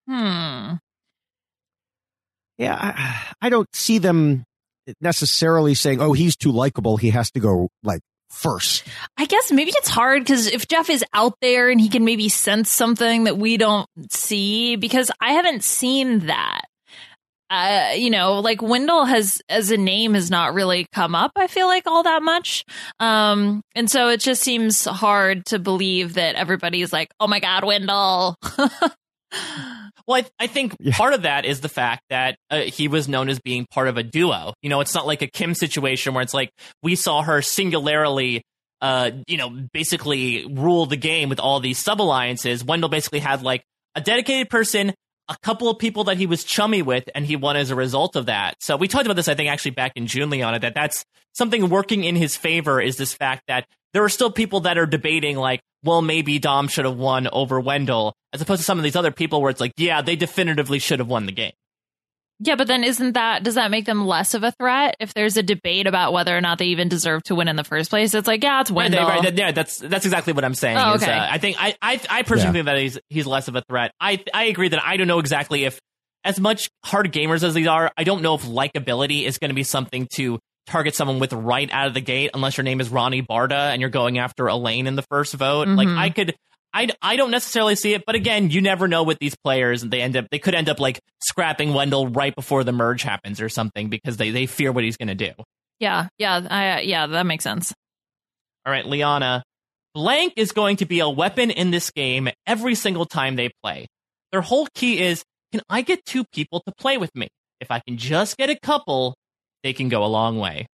Yeah, I don't see them necessarily saying, oh, he's too likable, he has to go like first. I guess maybe it's hard because if Jeff is out there and he can maybe sense something that we don't see, because I haven't seen that. Like Wendell has, as a name, has not really come up, I feel like, all that much. And so it just seems hard to believe that everybody's like, oh my God, Wendell. Well, I think part of that is the fact that he was known as being part of a duo. You know, it's not like a Kim situation where it's like we saw her singularly, basically rule the game with all these sub-alliances. Wendell basically had like a dedicated person, a couple of people that he was chummy with, and he won as a result of that. So we talked about this, I think, actually back in June, Liana, that's something working in his favor is this fact that there are still people that are debating like, well, maybe Dom should have won over Wendell, as opposed to some of these other people where it's like, yeah, they definitively should have won the game. Yeah, but then does that make them less of a threat if there's a debate about whether or not they even deserve to win in the first place? It's like, yeah, it's Wendell. Right, yeah, that's exactly what I'm saying. Oh, okay. I think I personally think that he's less of a threat. I agree that I don't know exactly if, as much hard gamers as these are, I don't know if likability is going to be something to target someone with right out of the gate, unless your name is Ronnie Barda and you're going after Elaine in the first vote. Mm-hmm. Like I don't necessarily see it, but again, you never know with these players, and they could end up like scrapping Wendell right before the merge happens or something because they fear what he's going to do. Yeah, that makes sense. All right, Liana, Blank is going to be a weapon in this game every single time they play. Their whole key is, can I get two people to play with me? If I can just get a couple, they can go a long way.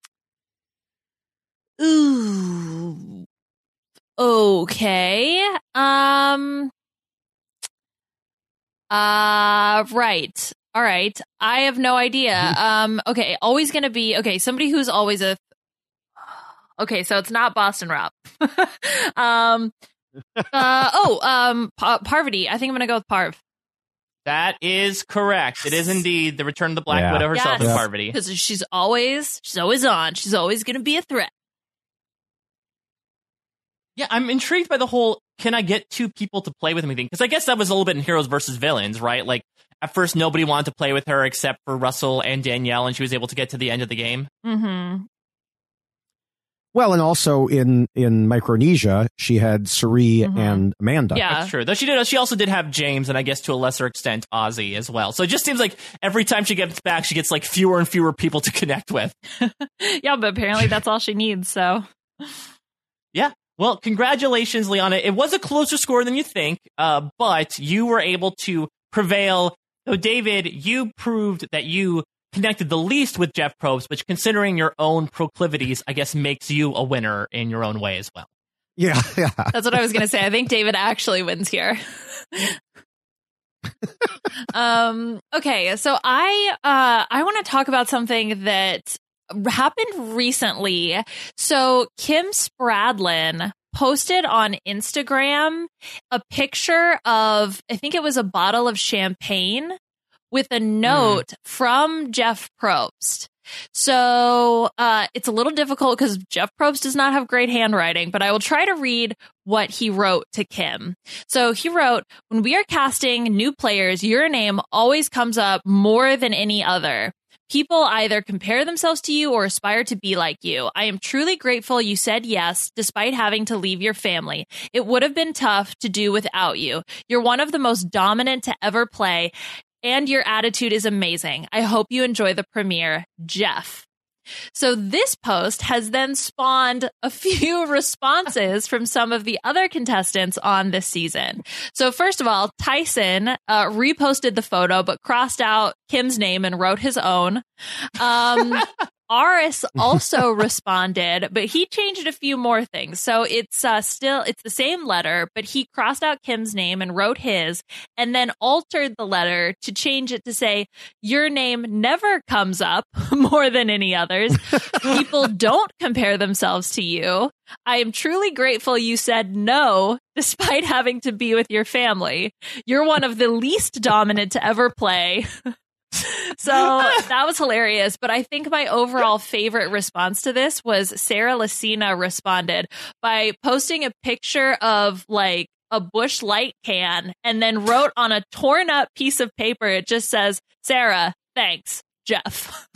Ooh. Okay. Right. All right. I have no idea. Okay. Always going to be, okay. Somebody who's always okay. So it's not Boston Rob. Parvati. I think I'm going to go with Parv. That is correct. It is indeed the Return of the Black Widow herself, Yes. Parvati. Because she's always on. She's always going to be a threat. Yeah, I'm intrigued by the whole, can I get two people to play with me thing? Because I guess that was a little bit in Heroes versus Villains, right? Like, at first, nobody wanted to play with her except for Russell and Danielle, and she was able to get to the end of the game. Mm-hmm. Well, and also in Micronesia, she had Suri and Amanda. Yeah. That's true. Though she also did have James, and I guess to a lesser extent, Ozzy as well. So it just seems like every time she gets back, she gets like fewer and fewer people to connect with. Yeah, but apparently that's all she needs, so. Yeah. Well, congratulations, Liana. It was a closer score than you think, but you were able to prevail. So, David, you proved that you connected the least with Jeff Probst, which, considering your own proclivities, I guess makes you a winner in your own way as well. Yeah. That's what I was going to say. I think David actually wins here. Okay, so I want to talk about something that happened recently. So Kim Spradlin posted on Instagram a picture of, I think it was a bottle of champagne with a note from Jeff Probst. So it's a little difficult because Jeff Probst does not have great handwriting, but I will try to read what he wrote to Kim. So he wrote, "When we are casting new players, your name always comes up more than any other. People either compare themselves to you or aspire to be like you. I am truly grateful you said yes, despite having to leave your family. It would have been tough to do without you. You're one of the most dominant to ever play, and your attitude is amazing. I hope you enjoy the premiere, Jeff." So this post has then spawned a few responses from some of the other contestants on this season. So first of all, Tyson reposted the photo, but crossed out Kim's name and wrote his own. Aris also responded, but he changed a few more things. So it's the same letter, but he crossed out Kim's name and wrote his, and then altered the letter to change it to say, "Your name never comes up more than any others. People don't compare themselves to you. I am truly grateful you said no, despite having to be with your family. You're one of the least dominant to ever play." So that was hilarious. But I think my overall favorite response to this was Sarah Lucina responded by posting a picture of like a Busch Light can and then wrote on a torn up piece of paper, it just says, "Sarah, thanks, Jeff."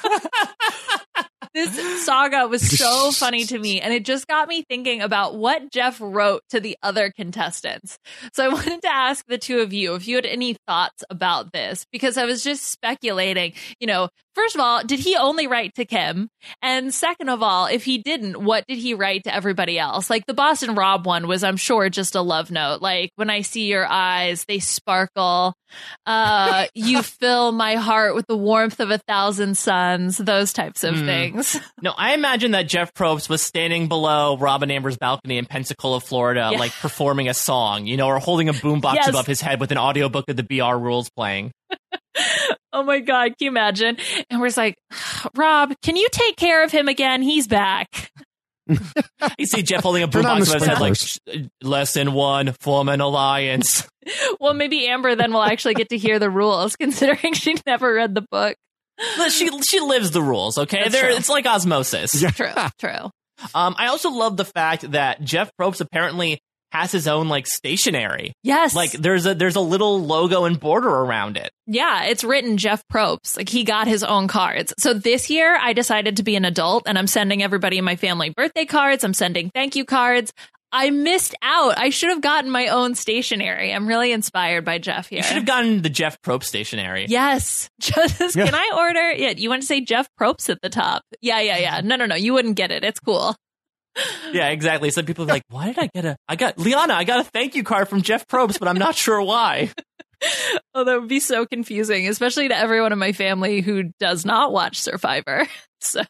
This saga was so funny to me, and it just got me thinking about what Jeff wrote to the other contestants. So I wanted to ask the two of you if you had any thoughts about this, because I was just speculating, first of all, did he only write to Kim? And second of all, if he didn't, what did he write to everybody else? Like the Boston Rob one was, I'm sure, just a love note. Like, "When I see your eyes, they sparkle. You fill my heart with the warmth of 1,000 suns," those types of things. No, I imagine that Jeff Probst was standing below Rob and Amber's balcony in Pensacola, Florida, like performing a song, or holding a boombox above his head with an audiobook of the BR rules playing. Oh my God, can you imagine? And we're just like, "Rob, can you take care of him again? He's back." You see Jeff holding a boombox above his head like, "Lesson 1, form an alliance." Well, maybe Amber then will actually get to hear the rules, considering she never read the book. She lives the rules, okay? It's like osmosis. Yeah. True. I also love the fact that Jeff Probst apparently has his own like stationery. Yes. Like there's a little logo and border around it. Yeah, it's written Jeff Probst. Like he got his own cards. So this year I decided to be an adult and I'm sending everybody in my family birthday cards. I'm sending thank you cards. I missed out. I should have gotten my own stationery. I'm really inspired by Jeff here. You should have gotten the Jeff Probst stationery. Yes. Can I order? Yeah, you want to say Jeff Probst at the top? Yeah. No. You wouldn't get it. It's cool. Yeah, exactly. Some people are like, why did I got a thank you card from Jeff Probst, but I'm not sure why. Oh, that would be so confusing, especially to everyone in my family who does not watch Survivor. So,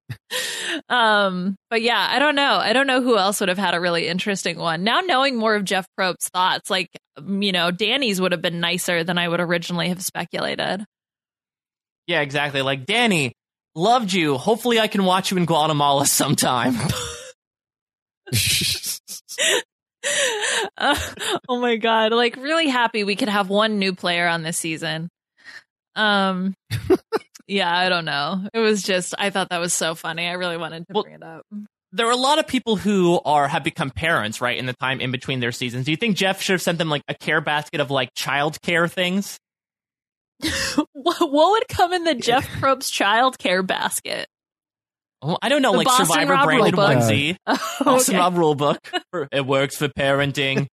but yeah, I don't know. I don't know who else would have had a really interesting one. Now knowing more of Jeff Probst's thoughts, like, Danny's would have been nicer than I would originally have speculated. Yeah, exactly. Like, Danny, loved you. Hopefully I can watch you in Guatemala sometime. Oh my God. Like, really happy we could have one new player on this season. Yeah, I don't know. It was just, I thought that was so funny. I really wanted to bring it up. There are a lot of people who have become parents, right, in the time in between their seasons. Do you think Jeff should have sent them like a care basket of like child care things? What would come in the Jeff Probst child care basket? Oh, I don't know, The like Boston Survivor Rob branded rulebook. onesie. Boston Rob rulebook. It works for parenting.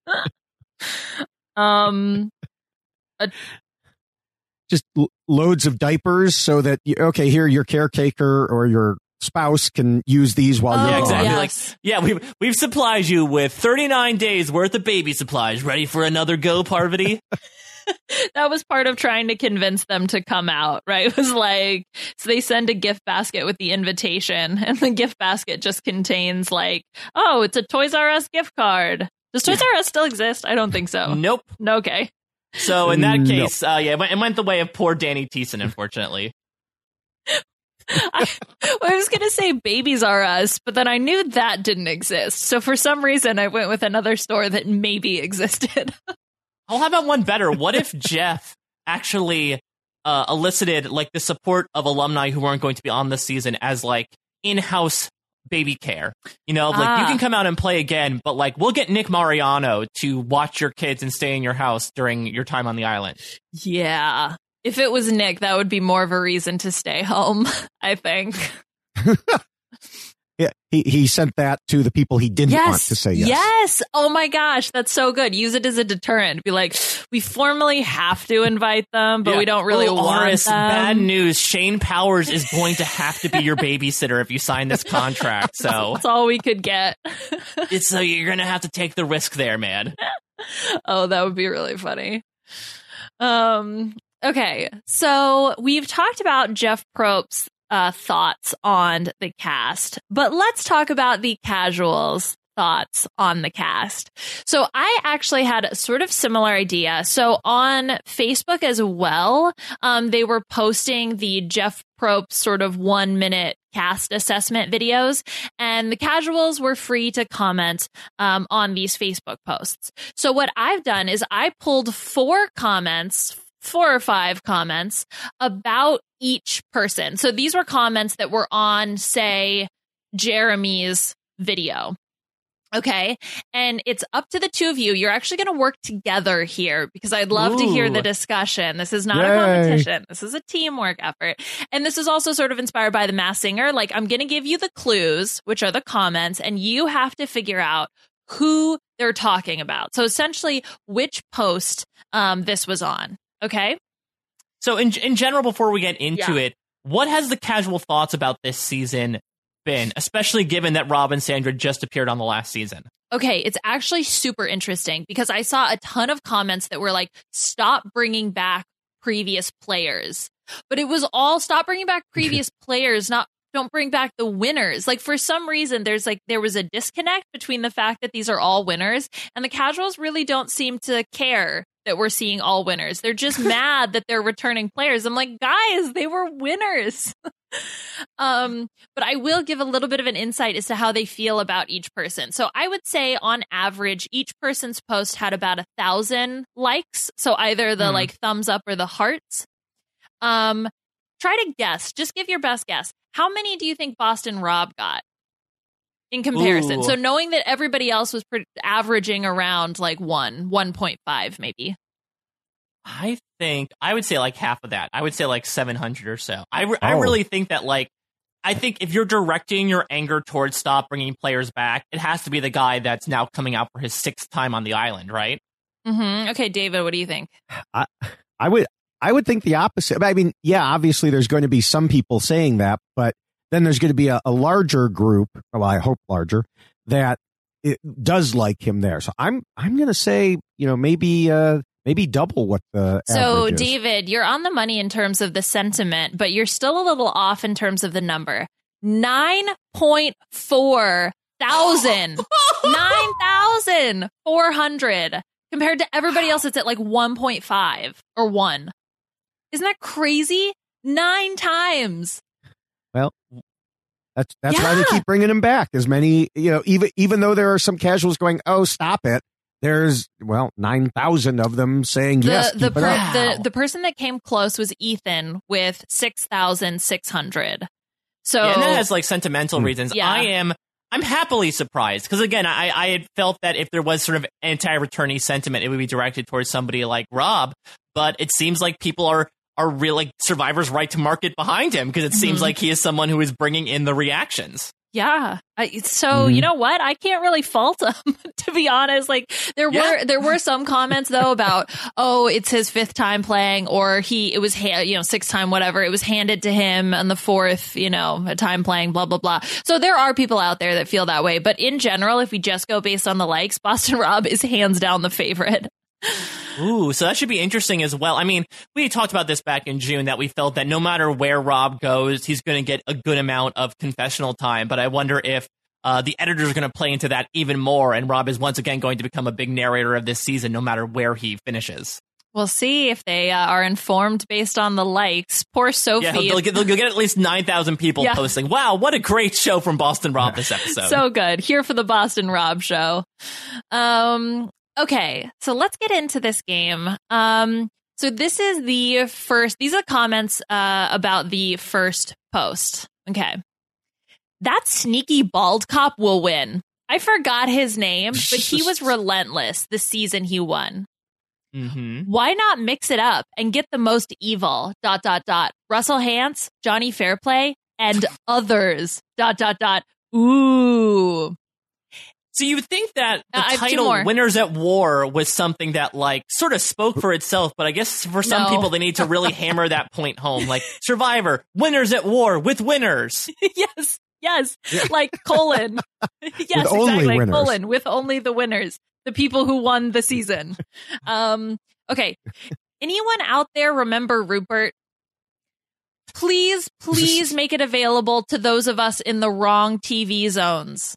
Just loads of diapers so that, here, your caretaker or your spouse can use these while you're Yeah, exactly. gone. Yes. Like, we've supplied you with 39 days worth of baby supplies. Ready for another go, Parvati? That was part of trying to convince them to come out, right? It was like, so they send a gift basket with the invitation, and the gift basket just contains like, oh, it's a Toys R Us gift card. Does Toys R Us still exist? I don't think so. Nope. Okay. So in that case, it went the way of poor Danny Thiessen, unfortunately. I was going to say Babies R Us, but then I knew that didn't exist. So for some reason, I went with another store that maybe existed. I'll have one better. What if Jeff actually elicited like the support of alumni who weren't going to be on this season as like in-house baby care. You know, like you can come out and play again, but like we'll get Nick Mariano to watch your kids and stay in your house during your time on the island. Yeah. If it was Nick, that would be more of a reason to stay home, I think. Yeah, he sent that to the people he didn't want to say yes. Yes. Oh my gosh, that's so good. Use it as a deterrent. Be like, we formally have to invite them, but we don't really want Aris, them. bad news. Shane Powers is going to have to be your babysitter if you sign this contract. So that's all we could get. So you're going to have to take the risk there, man. Oh, that would be really funny. Okay, so we've talked about Jeff Probst's thoughts on the cast, but let's talk about the casuals' thoughts on the cast. So I actually had a sort of similar idea. So on Facebook as well, they were posting the Jeff Probst sort of 1-minute cast assessment videos, and the casuals were free to comment on these Facebook posts. So what I've done is I pulled 4 or 5 comments about each person. So these were comments that were on, say, Jeremy's video. Okay. And it's up to the two of you. You're actually going to work together here because I'd love to hear the discussion. This is not a competition. This is a teamwork effort. And this is also sort of inspired by The Masked Singer. Like, I'm going to give you the clues, which are the comments, and you have to figure out who they're talking about. So essentially, which post this was on. Okay. So in general, before we get into it, what has the casual thoughts about this season been, especially given that Rob and Sandra just appeared on the last season? Okay, it's actually super interesting because I saw a ton of comments that were like, stop bringing back previous players. But it was all stop bringing back previous players, don't bring back the winners. Like, for some reason, there was a disconnect between the fact that these are all winners and the casuals really don't seem to care that we're seeing all winners. They're just mad that they're returning players. I'm like, guys, they were winners. But I will give a little bit of an insight as to how they feel about each person. So I would say on average, each person's post had about 1,000 likes. So either the like thumbs up or the hearts. Try to guess, just give your best guess. How many do you think Boston Rob got in comparison? Ooh. So knowing that everybody else was averaging around like 1.5 maybe. I think I would say like half of that. I would say like 700 or so. I really think that I think if you're directing your anger towards stop bringing players back, it has to be the guy that's now coming out for his 6th time on the island, right? Mm-hmm. Okay, David, what do you think? I would think the opposite. I mean, yeah, obviously there's going to be some people saying that, but then there's going to be a larger group, well, I hope larger, that it does like him there. So I'm going to say, maybe double what the average is. David, you're on the money in terms of the sentiment, but you're still a little off in terms of the number. 9.4 thousand. 9,400 compared to everybody else. It's at like 1.5 or 1. Isn't that crazy? 9 times. Well, that's why they keep bringing him back. As many, even though there are some casuals going, oh, stop it. There's 9,000 of them saying yes. The person that came close was Ethan with 6,600. So and that has like sentimental reasons. Yeah. I'm happily surprised because again, I had felt that if there was sort of anti-returnee sentiment, it would be directed towards somebody like Rob. But it seems like people are really Survivor's right to market behind him because it seems like he is someone who is bringing in the reactions. Yeah. So you know what? I can't really fault him, to be honest. Like there were some comments though about, oh, it's his 5th time playing, or it was 6th time, whatever. It was handed to him on the 4th, a time playing, blah, blah, blah. So there are people out there that feel that way. But in general, if we just go based on the likes, Boston Rob is hands down the favorite. Ooh, so that should be interesting as well. I mean, we talked about this back in June that we felt that no matter where Rob goes, he's going to get a good amount of confessional time. But I wonder if the editors are going to play into that even more, and Rob is once again going to become a big narrator of this season, no matter where he finishes. We'll see if they are informed based on the likes. Poor Sophie. Yeah, they'll get at least 9,000 people posting, wow, what a great show from Boston Rob this episode. So good. Here for the Boston Rob show. Okay, so let's get into this game. So So this is the first. These are comments about the first post. Okay. That sneaky bald cop will win. I forgot his name, but he was relentless the season he won. Mm-hmm. Why not mix it up and get the most evil, ... Russell Hantz, Johnny Fairplay, and others, ... Ooh. So you would think that the I have two title more. Winners at War was something that like sort of spoke for itself, but I guess for some No. people they need to really hammer that point home. Like Survivor, Winners at War with winners. Yes. Like colon. Yes, only exactly. winners. Colon with only the winners, the people who won the season. Okay. Anyone out there remember Rupert? Please make it available to those of us in the wrong TV zones.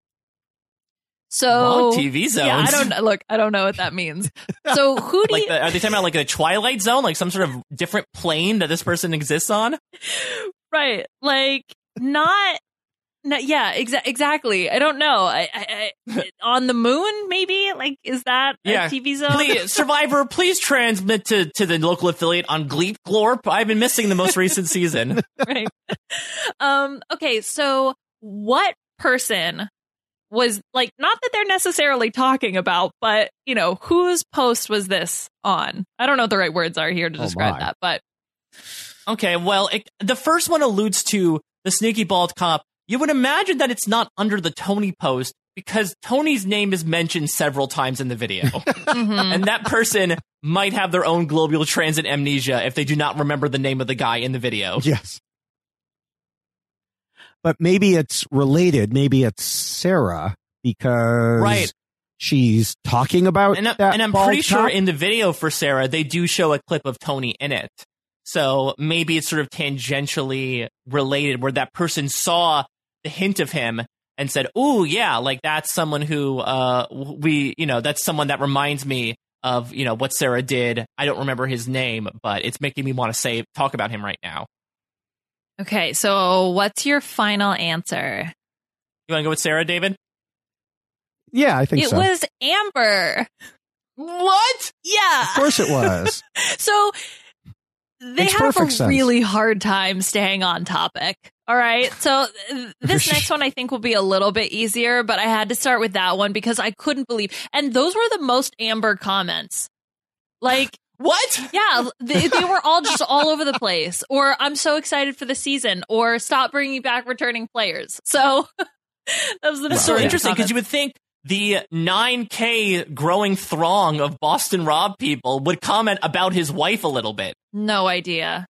So Wrong TV zones? Yeah, I don't know what that means. So who do you Are they talking about like a Twilight Zone, like some sort of different plane that this person exists on? right? Like yeah, exactly. I don't know. I on the moon, maybe? Like, is that a TV zone? Please, Survivor, please transmit to the local affiliate on Gleep Glorp. I've been missing the most recent season. Right. Okay, so what person was, like, not that they're necessarily talking about, but, you know, whose post was this on? I don't know what the right words are here to describe that, but... Okay, well, the first one alludes to the sneaky bald cop. You would imagine that it's not under the Tony post because Tony's name is mentioned several times in the video. And that person might have their own global transit amnesia if they do not remember the name of the guy in the video. Yes. But maybe it's related. Maybe it's Sarah because she's talking about and that I'm bald pretty sure cop. in the video for Sarah, they do show a clip of Tony in it. So maybe it's sort of tangentially related where that person saw the hint of him and said, "Ooh, yeah, like that's someone who that's someone that reminds me of, what Sarah did. I don't remember his name, but it's making me want to talk about him right now." Okay, so what's your final answer? You want to go with Sarah, David? Yeah, I think It so. was Amber. What? Yeah. Of course it was. So they Makes have a perfect sense. really hard time staying on topic. All right. So this next one I think will be a little bit easier, but I had to start with that one because I couldn't believe. And those were the most Amber comments. Like, what? Yeah, they were all just all over the place. Or I'm so excited for the season. Or stop bringing back returning players. So that was the That's so interesting because you would think the 9K growing throng of Boston Rob people would comment about his wife a little bit. No idea.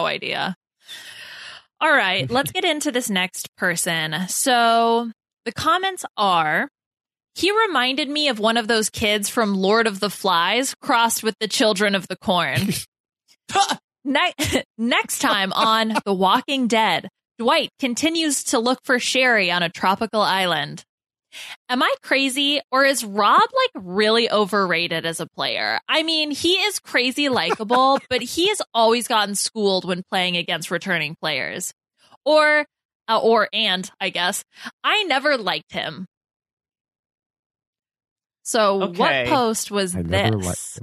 All right, let's get into this next person. So the comments are, he reminded me of one of those kids from Lord of the Flies crossed with the Children of the Corn. Next time on The Walking Dead, Dwight continues to look for Sherry on a tropical island. Am I crazy, or is Rob like really overrated as a player? I mean, he is crazy likable, but he has always gotten schooled when playing against returning players. I guess, I never liked him. So what post was this?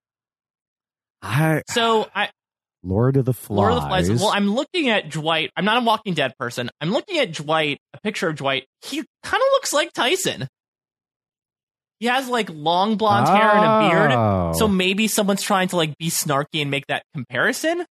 Lord of the Flies. Well, I'm looking at Dwight. I'm not a Walking Dead person. I'm looking at Dwight, a picture of Dwight. He kind of looks like Tyson. He has like long blonde hair and a beard. So maybe someone's trying to like be snarky and make that comparison.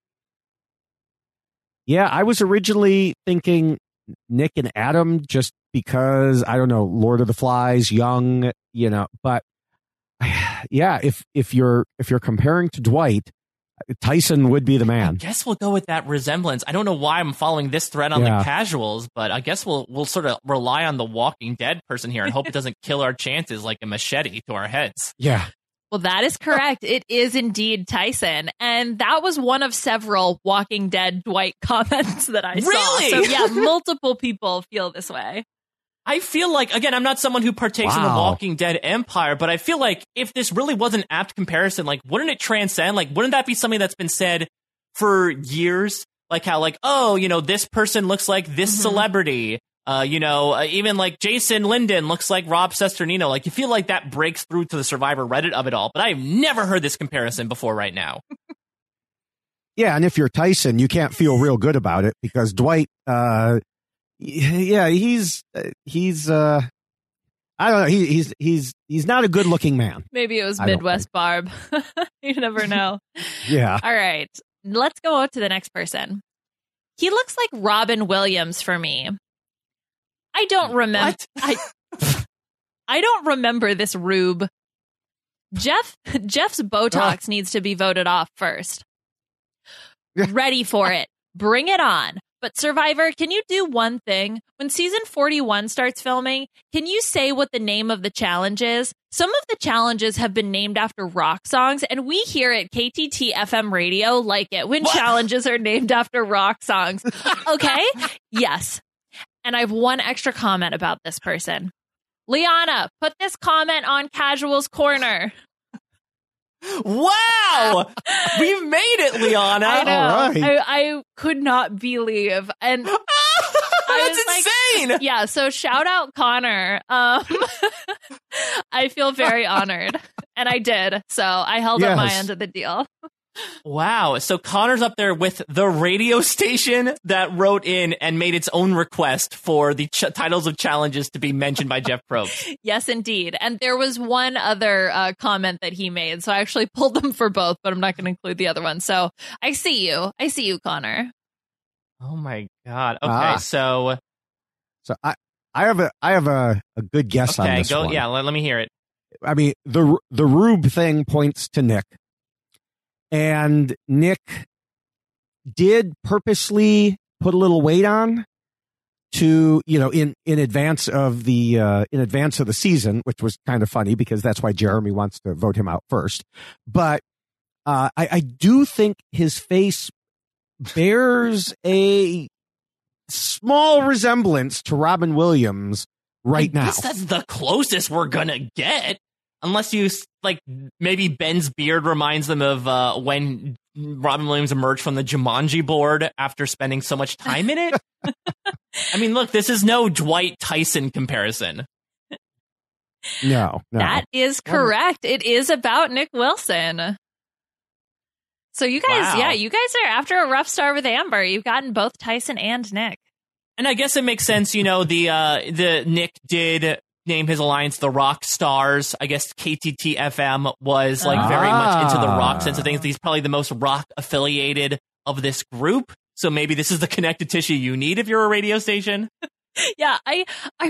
Yeah, I was originally thinking Nick and Adam just because, I don't know, Lord of the Flies, young, but yeah, if you're comparing to Dwight, Tyson would be the man. I guess we'll go with that resemblance. I don't know why I'm following this thread on the casuals, but I guess we'll sort of rely on the Walking Dead person here and hope it doesn't kill our chances like a machete to our heads. Yeah. Well, that is correct. It is indeed Tyson. And that was one of several Walking Dead Dwight comments that I saw. Really? So yeah, multiple people feel this way. I feel like, again, I'm not someone who partakes in the Walking Dead empire, but I feel like if this really was an apt comparison, like, wouldn't it transcend? Like, wouldn't that be something that's been said for years? Like how, like, oh, this person looks like this celebrity. Even like Jason Linden looks like Rob Cesternino. Like, you feel like that breaks through to the Survivor Reddit of it all. But I've never heard this comparison before right now. Yeah, and if you're Tyson, you can't feel real good about it because Dwight, he's I don't know, he's not a good looking man. Maybe it was Midwest Barb. You never know. Yeah. All right, let's go to the next person. He looks like Robin Williams for me. I don't remember. I don't remember this rube. Jeff's Botox needs to be voted off first. Ready for it. Bring it on. But Survivor, can you do one thing? When season 41 starts filming, can you say what the name of the challenge is? Some of the challenges have been named after rock songs, and we here at KTT FM radio like it when challenges are named after rock songs. Okay? Yes. And I have one extra comment about this person. Liana, put this comment on Casual's Corner. Wow! We've made it, Liana. I know. All right. I could not believe. And that's insane. Yeah, so shout out Connor. I feel very honored. And I did. So I held up my end of the deal. Wow. So Connor's up there with the radio station that wrote in and made its own request for the titles of challenges to be mentioned by Jeff Probst. Yes, indeed. And there was one other comment that he made. So I actually pulled them for both, but I'm not going to include the other one. So I see you. I see you, Connor. Oh, my God. Okay, so I have a good guess on this one. Yeah, let me hear it. I mean, the rube thing points to Nick. And Nick did purposely put a little weight on to, in advance of the season, which was kind of funny because that's why Jeremy wants to vote him out first. But I do think his face bears a small resemblance to Robin Williams right now. I guess that's the closest we're gonna get. Unless you, maybe Ben's beard reminds them of when Robin Williams emerged from the Jumanji board after spending so much time in it. I mean, look, this is no Dwight Tyson comparison. No. That is correct. It is about Nick Wilson. So you guys, you guys are after a rough start with Amber. You've gotten both Tyson and Nick. And I guess it makes sense, the Nick did name his alliance the Rock Stars. I guess KTT FM was very much into the rock sense of things. He's probably the most rock affiliated of this group. So maybe this is the connective tissue you need if you're a radio station. Yeah, I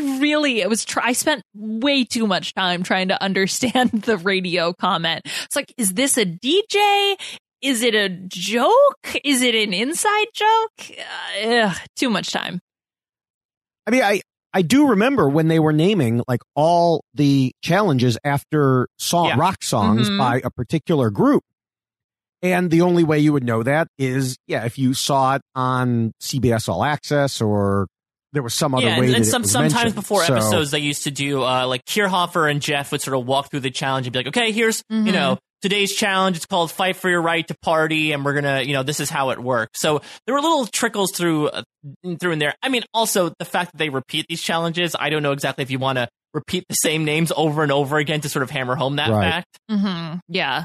spent way too much time trying to understand the radio comment. It's like, is this a DJ? Is it a joke? Is it an inside joke? Too much time. I mean, I do remember when they were naming all the challenges after rock songs by a particular group. And the only way you would know that is, if you saw it on CBS All Access or there was some other way. And sometimes before episodes, they used to do Kierhofer and Jeff would sort of walk through the challenge and be like, okay, here's, today's challenge. It's called Fight for Your Right to Party. And we're going to, this is how it works. So there were little trickles through in there. I mean, also the fact that they repeat these challenges, I don't know exactly if you want to repeat the same names over and over again to sort of hammer home that fact. Mm-hmm. Yeah.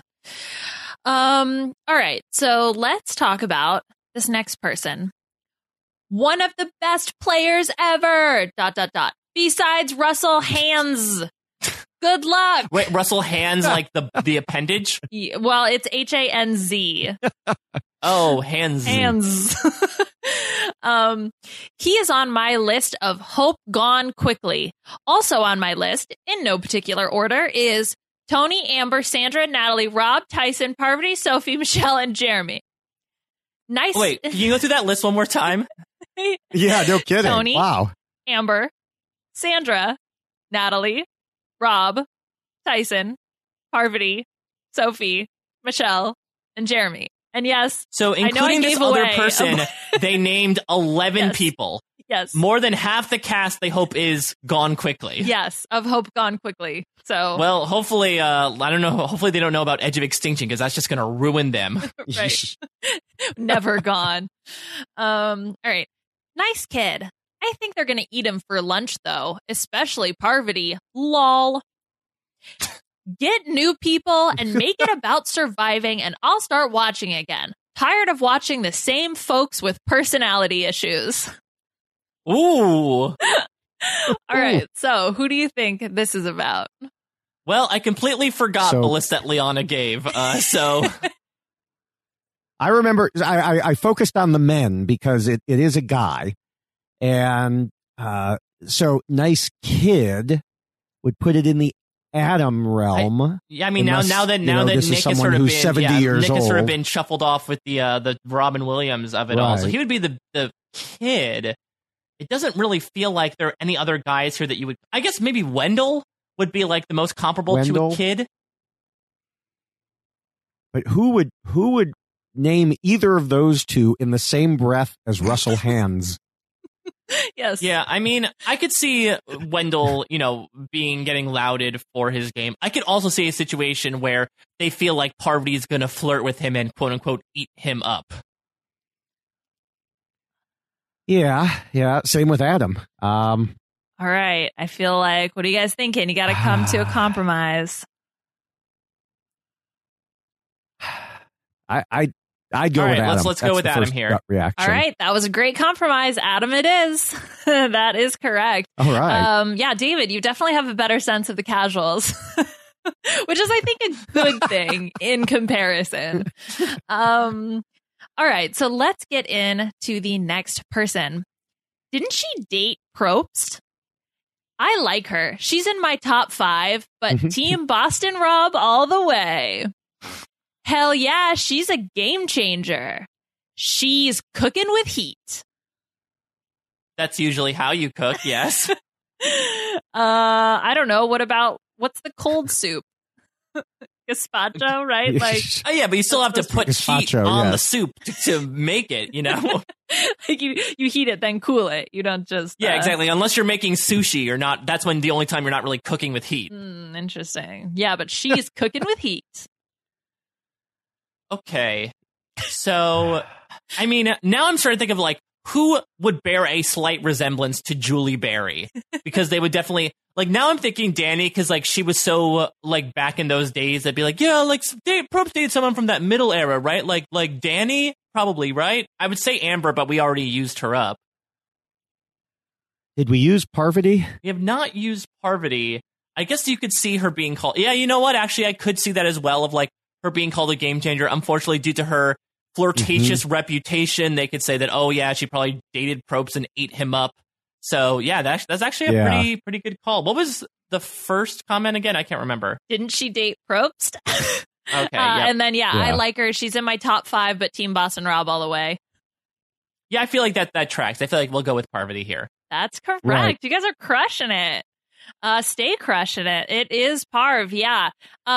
All right. So let's talk about this next person. One of the best players ever. ... Besides Russell Hands. Good luck. Wait, Russell Hands, like the appendage? Yeah, well, it's HANZ. Oh, Hands. Hands. He is on my list of Hope Gone Quickly. Also on my list, in no particular order, is Tony, Amber, Sandra, Natalie, Rob, Tyson, Parvati, Sophie, Michelle, and Jeremy. Nice. Wait, can you go through that list one more time? Yeah, no kidding. Tony, wow. Amber, Sandra, Natalie, Rob, Tyson, Parvati, Sophie, Michelle, and Jeremy. And yes, so including this other person, they named 11 people. Yes. More than half the cast they hope is gone quickly. Yes, of Hope Gone Quickly. So, well, hopefully, I don't know. Hopefully they don't know about Edge of Extinction because that's just going to ruin them. Right. Never gone. All right. Nice kid. I think they're going to eat him for lunch, though, especially Parvati. Lol. Get new people and make it about surviving, and I'll start watching again. Tired of watching the same folks with personality issues. Ooh. All right, so who do you think this is about? Well, I completely forgot the list that Liana gave, so... I remember I focused on the men because it is a guy. And so Nice Kid would put it in the Adam realm. Now that Nick has sort of been 70 years Nick has old. sort of been shuffled off with the Robin Williams of it all. So he would be the kid. It doesn't really feel like there are any other guys here that you would. I guess maybe Wendell would be like the most comparable to a kid. But who would name either of those two in the same breath as Russell Hands? Yes. Yeah, I mean, I could see Wendell, getting lauded for his game. I could also see a situation where they feel like Parvati's going to flirt with him and quote unquote eat him up. Yeah. Same with Adam. All right. I feel like, what are you guys thinking? You got to come to a compromise. I'd go with Adam. Let's go with Adam here. Reaction. All right, that was a great compromise. Adam, it is. That is correct. All right. Yeah, David, you definitely have a better sense of the casuals, which is, I think, a good thing in comparison. All right, so let's get into the next person. Didn't she date Probst? I like her. She's in my top 5, but Team Boston Rob all the way. Hell yeah, she's a game changer. She's cooking with heat. That's usually how you cook, yes. I don't know. What's the cold soup? Gazpacho, right? Like, oh yeah, but you still have to put heat on the soup to make it, Like you heat it, then cool it. You don't just... Yeah, exactly. Unless you're making sushi, you're not... That's when the only time you're not really cooking with heat. Interesting. Yeah, but she's cooking with heat. Okay, so, I mean, now I'm starting to think of, like, who would bear a slight resemblance to Julie Berry? Because they would definitely, like, now I'm thinking Danny, because, like, she was so, like, back in those days, they'd be like, yeah, like, Probst dated someone from that middle era, right? Like Danny, probably, right? I would say Amber, but we already used her up. Did we use Parvati? We have not used Parvati. I guess you could see her being called, yeah, you know what? Actually, I could see that as well, of, like, her being called a game changer. Unfortunately, due to her flirtatious reputation, they could say that, oh yeah, she probably dated Probst and ate him up. So yeah, that's actually a pretty good call. What was the first comment again? I can't remember. Didn't she date Probst? Okay, yeah. And then I like her. She's in my top 5, but Team Boston Rob all the way. Yeah, I feel like that tracks. I feel like we'll go with Parvati here. That's correct. Right. You guys are crushing it. Stay crushing it. It is Parv. Yeah.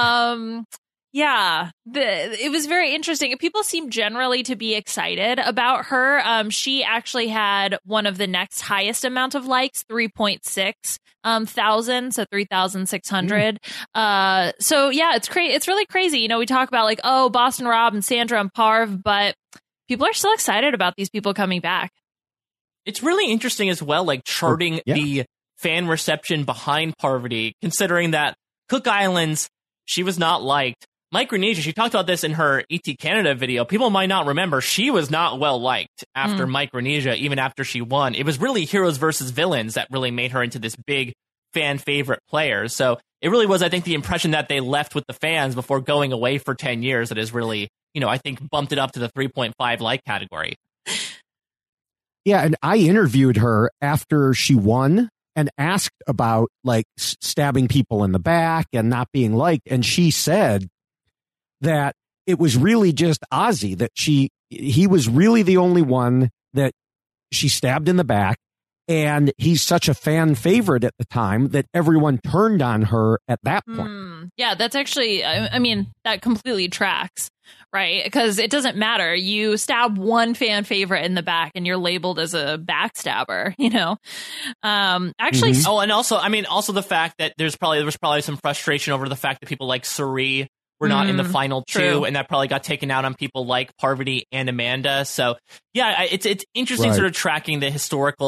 Yeah, it was very interesting. People seem generally to be excited about her. She actually had one of the next highest amount of likes, 3.6 thousand, so 3,600. So yeah, it's really crazy. We talk about like, oh, Boston Rob and Sandra and Parv, but people are still excited about these people coming back. It's really interesting as well, like charting the fan reception behind Parvati, considering that Cook Islands, she was not liked. Micronesia, she talked about this in her ET Canada video. People might not remember, she was not well liked after Micronesia, even after she won. It was really Heroes versus Villains that really made her into this big fan favorite player. So it really was, I think, the impression that they left with the fans before going away for 10 years that has really, I think bumped it up to the 3.5 like category. Yeah, and I interviewed her after she won and asked about like stabbing people in the back and not being liked. And she said that it was really just Ozzy, that he was really the only one that she stabbed in the back. And he's such a fan favorite at the time that everyone turned on her at that point. Yeah, that's actually, I mean, that completely tracks, right? Because it doesn't matter. You stab one fan favorite in the back and you're labeled as a backstabber, Actually, Oh, and also the fact that there was probably some frustration over the fact that people like Suri were not in the final two, and that probably got taken out on people like Parvati and Amanda. So yeah, it's interesting sort of tracking the historical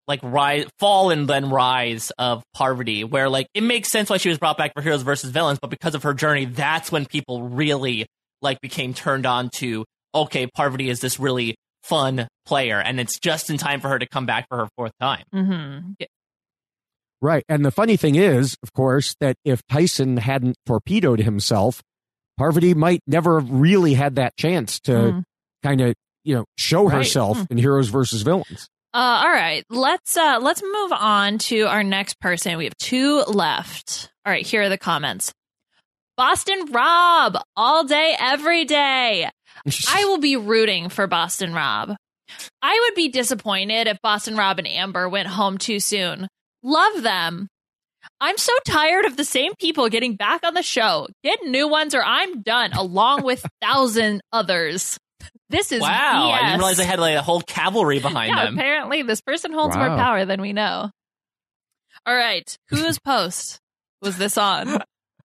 like fall and then rise of Parvati, where like it makes sense why she was brought back for Heroes versus Villains, but because of her journey, that's when people really like became turned on to, okay, Parvati is this really fun player, and it's just in time for her to come back for her fourth time. Mm-hmm. Yeah. Right. And the funny thing is, of course, that if Tyson hadn't torpedoed himself, Parvati might never have really had that chance to kind of, show herself in Heroes versus Villains. All right, let's move on to our next person. We have 2 left. All right, here are the comments. Boston Rob, all day, every day. I will be rooting for Boston Rob. I would be disappointed if Boston Rob and Amber went home too soon. Love them. I'm so tired of the same people getting back on the show. Get new ones or I'm done, along with 1,000 others. This is wow. BS. I didn't realize they had like a whole cavalry behind them. Apparently, this person holds more power than we know. All right, whose post was this on?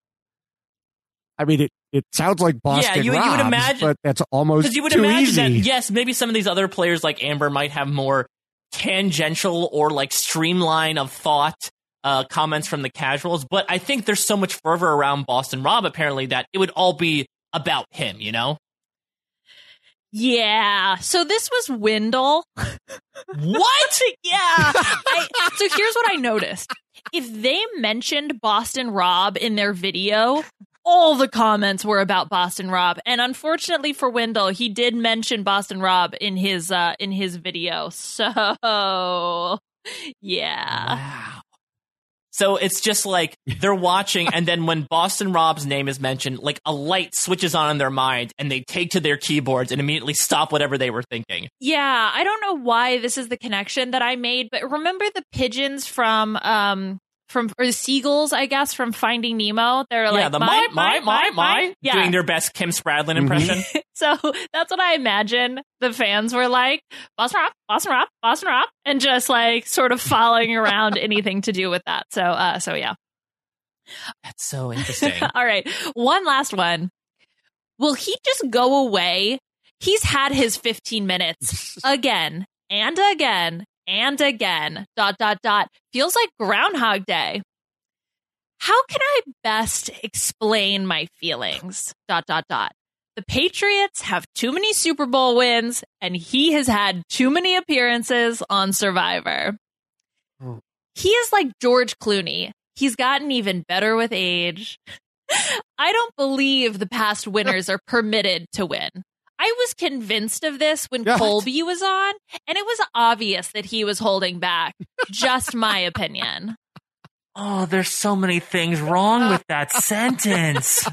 I mean, it sounds like Boston you would imagine, but that's almost because you would too imagine easy. that yes, maybe some of these other players like Amber might have more tangential or like streamline of thought comments from the casuals, but I think there's so much fervor around Boston Rob apparently that it would all be about him, Yeah. So this was Wendell. What? Yeah. So here's what I noticed. If they mentioned Boston Rob in their video, all the comments were about Boston Rob. And unfortunately for Wendell, he did mention Boston Rob in his video. So, yeah. Wow. So it's just like they're watching, and then when Boston Rob's name is mentioned, like a light switches on in their mind, and they take to their keyboards and immediately stop whatever they were thinking. Yeah, I don't know why this is the connection that I made, but remember the pigeons from or the seagulls, I guess, from Finding Nemo? They're like, the my, yeah. doing their best Kim Spradlin impression. So that's what I imagine the fans were like, Boston Rob, Boston Rob, Boston Rob, and just like sort of following around anything to do with that. So yeah. That's so interesting. All right, one last one. Will he just go away? He's had his 15 minutes again and again and again, ... Feels like Groundhog Day. How can I best explain my feelings, ... The Patriots have too many Super Bowl wins, and he has had too many appearances on Survivor. He is like George Clooney. He's gotten even better with age. I don't believe the past winners are permitted to win. I was convinced of this when Colby was on, and it was obvious that he was holding back. Just my opinion. Oh, there's so many things wrong with that sentence.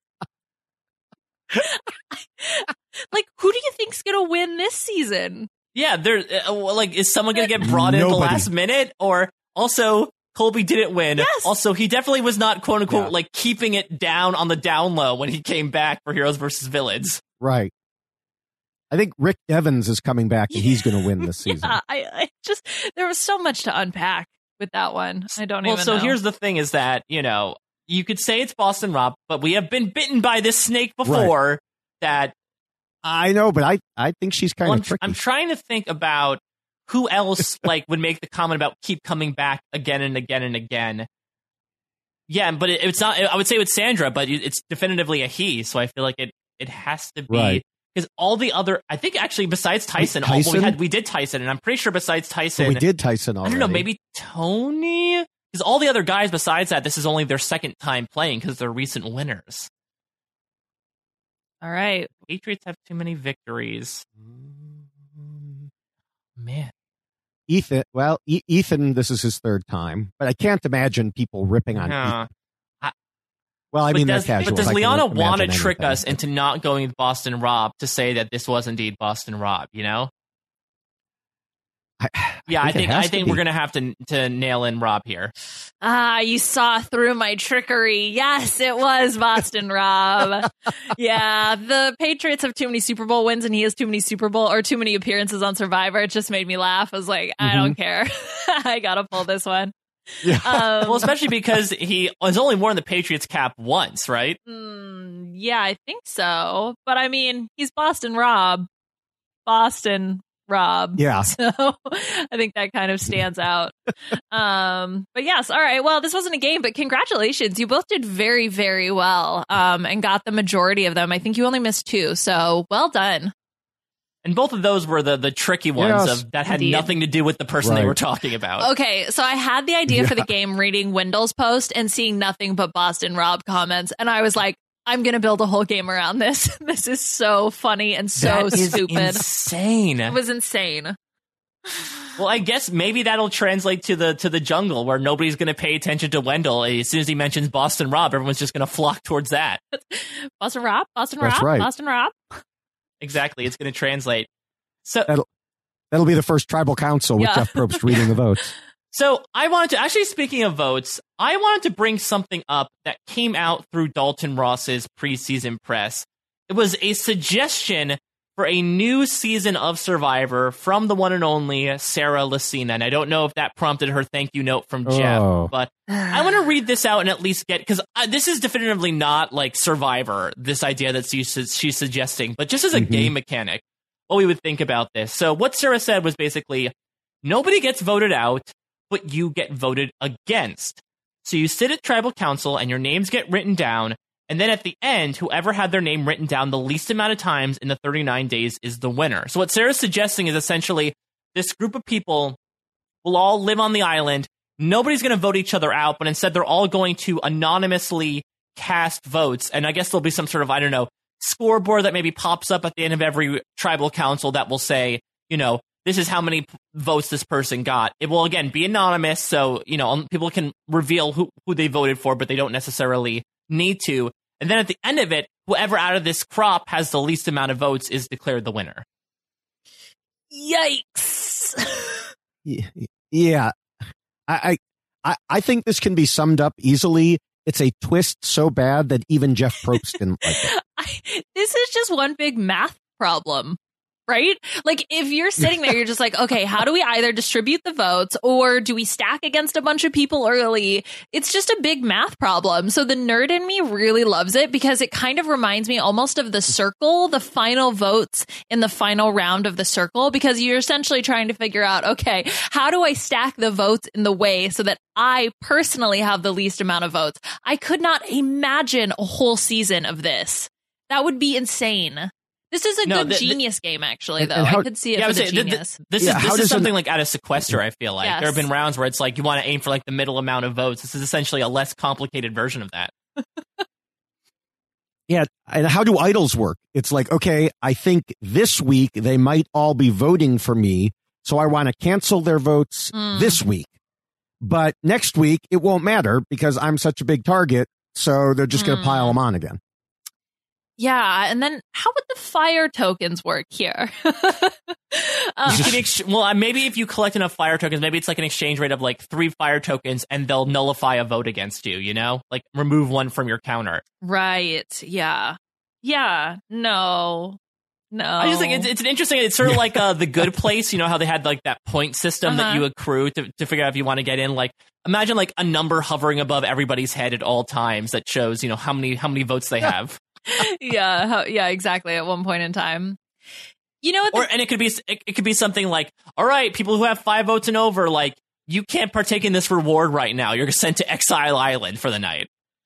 Like, who do you think's going to win this season? Yeah, is someone going to get brought in at the last minute? Or also, Colby didn't win. Yes. Also, he definitely was not, quote unquote, like keeping it down on the down low when he came back for Heroes versus Villains. Right. I think Rick Evans is coming back and he's going to win this season. Yeah, I just, there was so much to unpack with that one. I don't even know. Well, so here's the thing is that, you could say it's Boston Rob, but we have been bitten by this snake before that. I know, but I think she's kind of tricky. I'm trying to think about who else would make the comment about keep coming back again and again and again. Yeah, but it's not, I would say it's Sandra, but it's definitively a he. So I feel like it has to be. Right. Because all the other, I think actually besides Tyson, we did Tyson, and I'm pretty sure besides Tyson, we did Tyson already. I don't know, maybe Tony? Because all the other guys besides that, this is only their second time playing because they're recent winners. All right. Patriots have too many victories. Man. Ethan, this is his third time, but I can't imagine people ripping on Ethan. Well, I mean, they're casual. But does Liana want to trick us into not going with Boston Rob to say that this was indeed Boston Rob, I think we're going to have to nail in Rob here. You saw through my trickery. Yes, it was Boston Rob. Yeah, the Patriots have too many Super Bowl wins and he has too many too many appearances on Survivor. It just made me laugh. I was like, I don't care. I got to pull this one. Yeah. Well, especially because he has only worn the Patriots cap once, right? Yeah, I think so. But I mean, he's Boston Rob. Boston Rob. Yeah. So I think that kind of stands out. But yes, all right. Well, this wasn't a game, but congratulations. You both did very, very well and got the majority of them. I think you only missed 2. So well done. And both of those were the tricky ones Yes, that had indeed. nothing to do with the person they Right. were talking about. Okay, so I had the idea for the game reading Wendell's post and seeing nothing but Boston Rob comments. And I was like, I'm going to build a whole game around this. This is so funny and so That is stupid. insane. It was insane. Well, I guess maybe that'll translate to the jungle where nobody's going to pay attention to Wendell. As soon as he mentions Boston Rob, everyone's just going to flock towards that. Boston Rob, Boston That's Rob, right. Boston Rob. Exactly. It's going to translate. So That'll be the first tribal council with Yeah. Jeff Probst reading the votes. So I wanted to, actually speaking of votes, I wanted to bring something up that came out through Dalton Ross's preseason press. It was a suggestion for a new season of Survivor from the one and only Sarah Lacina. And I don't know if that prompted her thank you note from Jeff, Oh. but I want to read this out and at least get, because this is definitively not like Survivor, this idea that she's suggesting, but just as a game mechanic, what we would think about this. So what Sarah said was basically, nobody gets voted out, but you get voted against. So you sit at tribal council and your names get written down, and then at the end, whoever had their name written down the least amount of times in the 39 days is the winner. So what Sarah's suggesting is essentially this group of people will all live on the island. Nobody's going to vote each other out, but instead they're all going to anonymously cast votes. And I guess there'll be some sort of, I don't know, scoreboard that maybe pops up at the end of every tribal council that will say, you know, this is how many votes this person got. It will, again, be anonymous, so, you know, people can reveal who they voted for, but they don't necessarily need to. And then at the end of it, whoever out of this crop has the least amount of votes is declared the winner. Yikes. Yeah. I think this can be summed up easily. It's a twist so bad that even Jeff Probst didn't like it. This is just one big math problem, right? Like, if you're sitting there, you're just like, okay, how do we either distribute the votes or do we stack against a bunch of people early? It's just a big math problem. So the nerd in me really loves it because it kind of reminds me almost of The Circle, the final votes in the final round of The Circle, because you're essentially trying to figure out, okay, how do I stack the votes in the way so that I personally have the least amount of votes? I could not imagine a whole season of this. That would be insane. This is a good genius game, actually, though. and how- I could see it Yeah, for I the would say, genius. this is something like out of Sequester, I feel like. Yes. There have been rounds where it's like you want to aim for like the middle amount of votes. This is essentially a less complicated version of that. Yeah, and how do idols work? It's like, okay, I think this week they might all be voting for me, so I want to cancel their votes this week. But next week, it won't matter because I'm such a big target, so they're just going to pile them on again. Yeah, and then how would the fire tokens work here? You can maybe if you collect enough fire tokens, maybe it's like an exchange rate of like 3 fire tokens, and they'll nullify a vote against you. You know, like remove one from your counter. Right. Yeah. Yeah. No. I just think it's an interesting. It's sort of like The Good Place. You know how they had like that point system that you accrue to figure out if you want to get in. Like imagine like a number hovering above everybody's head at all times that shows how many votes they have. Yeah, exactly. At one point in time, you know what? And it could be something like, all right, people who have 5 votes and over, like you can't partake in this reward right now. You're sent to Exile Island for the night.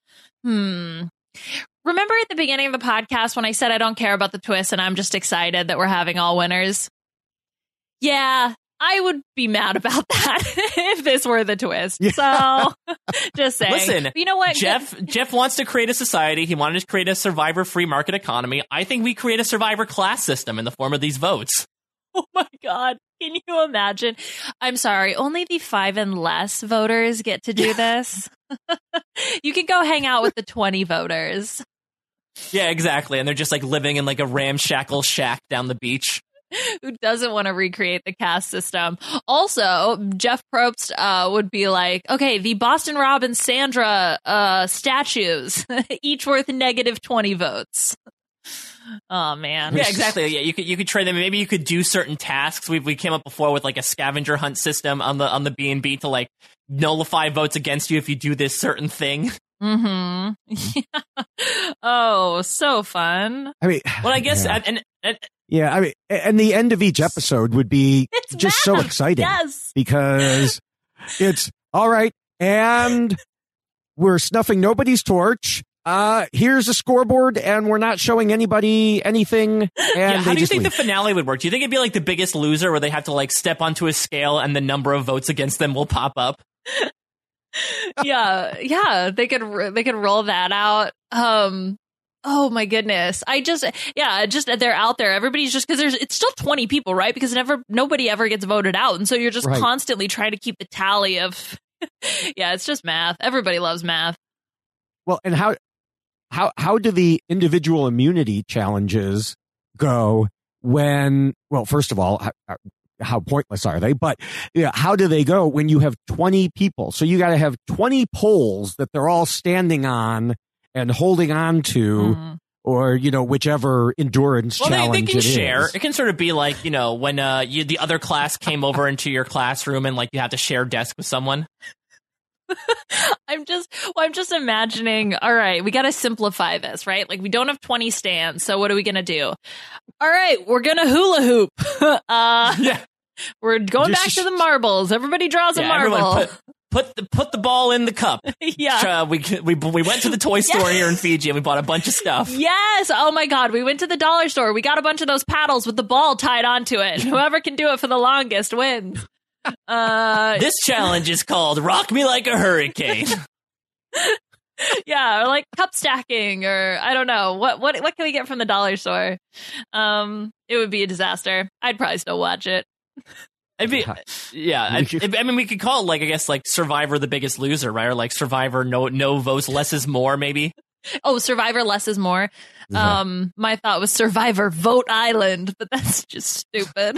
Remember at the beginning of the podcast when I said I don't care about the twist and I'm just excited that we're having all winners? Yeah, I would be mad about that if this were the twist. Yeah. So, just saying. Listen, but you know what? Jeff wants to create a society. He wanted to create a Survivor free market economy. I think we create a Survivor class system in the form of these votes. Oh my God. Can you imagine? I'm sorry. Only the 5 and less voters get to do this. You can go hang out with the 20 voters. Yeah, exactly. And they're just like living in like a ramshackle shack down the beach. Who doesn't want to recreate the caste system? Also, Jeff Probst would be like, okay, the Boston Rob and Sandra statues, each worth negative 20 votes. Oh man. Yeah, exactly. Yeah, you could trade them. Maybe you could do certain tasks. We came up before with like a scavenger hunt system on the B&B to like nullify votes against you if you do this certain thing. Mm-hmm. Yeah. Oh, so fun. I mean, well, I guess yeah. Yeah, I mean, and the end of each episode would be It's just so math. exciting. Yes. Because it's all right, and we're snuffing nobody's torch. Here's a scoreboard, and we're not showing anybody anything. And how do you think leave. the finale would work? Do you think it'd be like The Biggest Loser, where they have to like step onto a scale and the number of votes against them will pop up? Yeah, they could roll that out. Oh my goodness. Just they're out there. Everybody's just, because it's still 20 people, right? Because nobody ever gets voted out. And so you're just constantly trying to keep the tally of, yeah, it's just math. Everybody loves math. Well, and how do the individual immunity challenges go when, well, first of all, how pointless are they? But yeah, how do they go when you have 20 people? So you got to have 20 poles that they're all standing on and holding on to, or, whichever endurance challenge they can it share. is. It can sort of be like, when the other class came over into your classroom and like you have to share desk with someone. I'm just imagining, all right, we got to simplify this, right? Like, we don't have 20 stands, so what are we going to do? All right, we're going to hula hoop. Yeah. We're going back to the marbles. Everybody draws a marble. Put the ball in the cup. Yeah. We went to the toy store here in Fiji and we bought a bunch of stuff. Yes. Oh my God. We went to the dollar store. We got a bunch of those paddles with the ball tied onto it. Whoever can do it for the longest wins. This challenge is called Rock Me Like a Hurricane. Yeah, or like cup stacking, or I don't know. What can we get from the dollar store? It would be a disaster. I'd probably still watch it. I mean, we could call it like, I guess, like Survivor The Biggest Loser, right? Or like Survivor No Votes, Less is More, maybe. Oh, Survivor Less is More. My thought was Survivor Vote Island, but that's just stupid.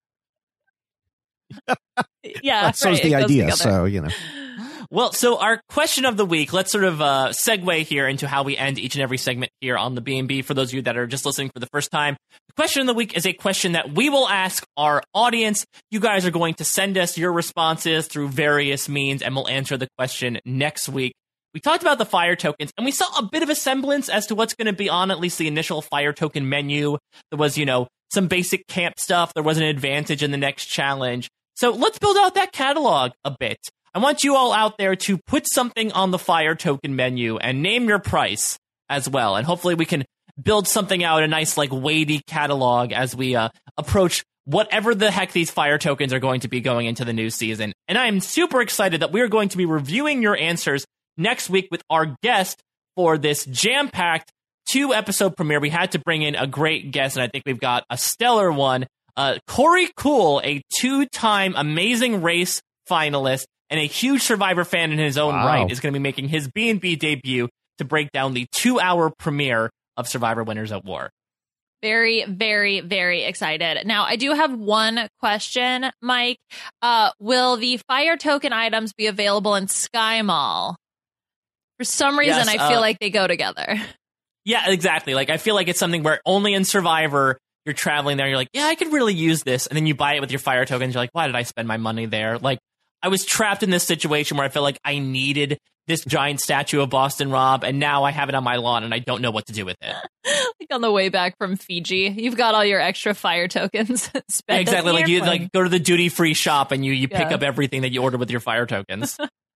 Yeah, so's the idea. So Well, so our question of the week, let's sort of segue here into how we end each and every segment here on the B&B. For those of you that are just listening for the first time, the question of the week is a question that we will ask our audience. You guys are going to send us your responses through various means, and we'll answer the question next week. We talked about the fire tokens, and we saw a bit of a semblance as to what's going to be on at least the initial fire token menu. There was, some basic camp stuff. There was an advantage in the next challenge. So let's build out that catalog a bit. I want you all out there to put something on the fire token menu and name your price as well. And hopefully we can build something out, a nice, like, weighty catalog as we approach whatever the heck these fire tokens are going to be going into the new season. And I am super excited that we are going to be reviewing your answers next week with our guest for this jam-packed 2-episode premiere. We had to bring in a great guest, and I think we've got a stellar one. Corey Cool, a 2-time Amazing Race finalist and a huge Survivor fan in his own right, is going to be making his B&B debut to break down the 2-hour premiere of Survivor Winners at War. Very, very, very excited. Now, I do have one question, Mike. Will the fire token items be available in Sky Mall? For some reason, Yes, I feel like they go together. Yeah, exactly. Like, I feel like it's something where only in Survivor you're traveling there, you're like, yeah, I could really use this. And then you buy it with your fire tokens. You're like, why did I spend my money there? Like, I was trapped in this situation where I felt like I needed this giant statue of Boston Rob, and now I have it on my lawn, and I don't know what to do with it. Like on the way back from Fiji, you've got all your extra fire tokens. Exactly. Like, you like go to the duty-free shop, and you pick up everything that you order with your fire tokens.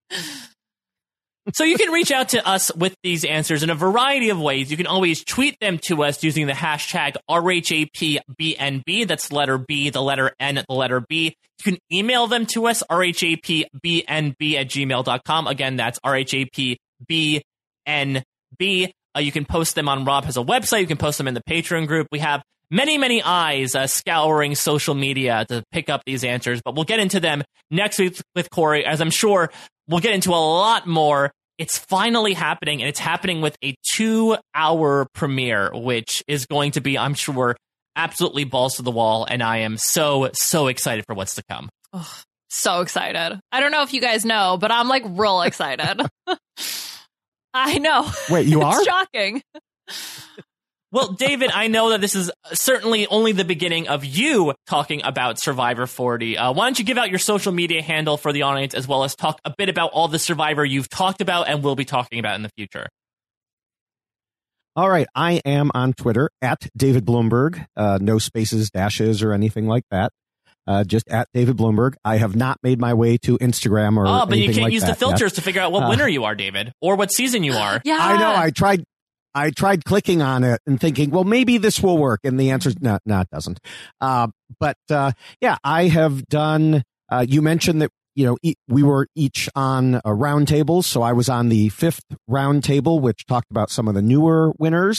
So you can reach out to us with these answers in a variety of ways. You can always tweet them to us using the hashtag RHAPBNB. That's the letter B, the letter N, the letter B. You can email them to us, rhapbnb@gmail.com. Again, that's rhapbnb. You can post them on Rob Has a Website. You can post them in the Patreon group. We have many, many eyes scouring social media to pick up these answers, but we'll get into them next week with Corey, as I'm sure we'll get into a lot more. It's finally happening, and it's happening with a 2-hour premiere, which is going to be, I'm sure, absolutely balls to the wall, and I am so, so excited for what's to come. Oh, so excited. I don't know if you guys know, but I'm like real excited. I know. Wait, you are? It's shocking. Well, David, I know that this is certainly only the beginning of you talking about Survivor 40. Why don't you give out your social media handle for the audience, as well as talk a bit about all the Survivor you've talked about and will be talking about in the future? All right. I am on Twitter at David Bloomberg. No spaces, dashes, or anything like that. Just at David Bloomberg. I have not made my way to Instagram or but you anything can't like use that the filters yet. to figure out what winner you are, David, or what season you are. Yeah. I know. I tried clicking on it and thinking, well, maybe this will work. And the answer is no, it doesn't. But I have done, you mentioned that, we were each on a round table. So I was on the 5th round table, which talked about some of the newer winners.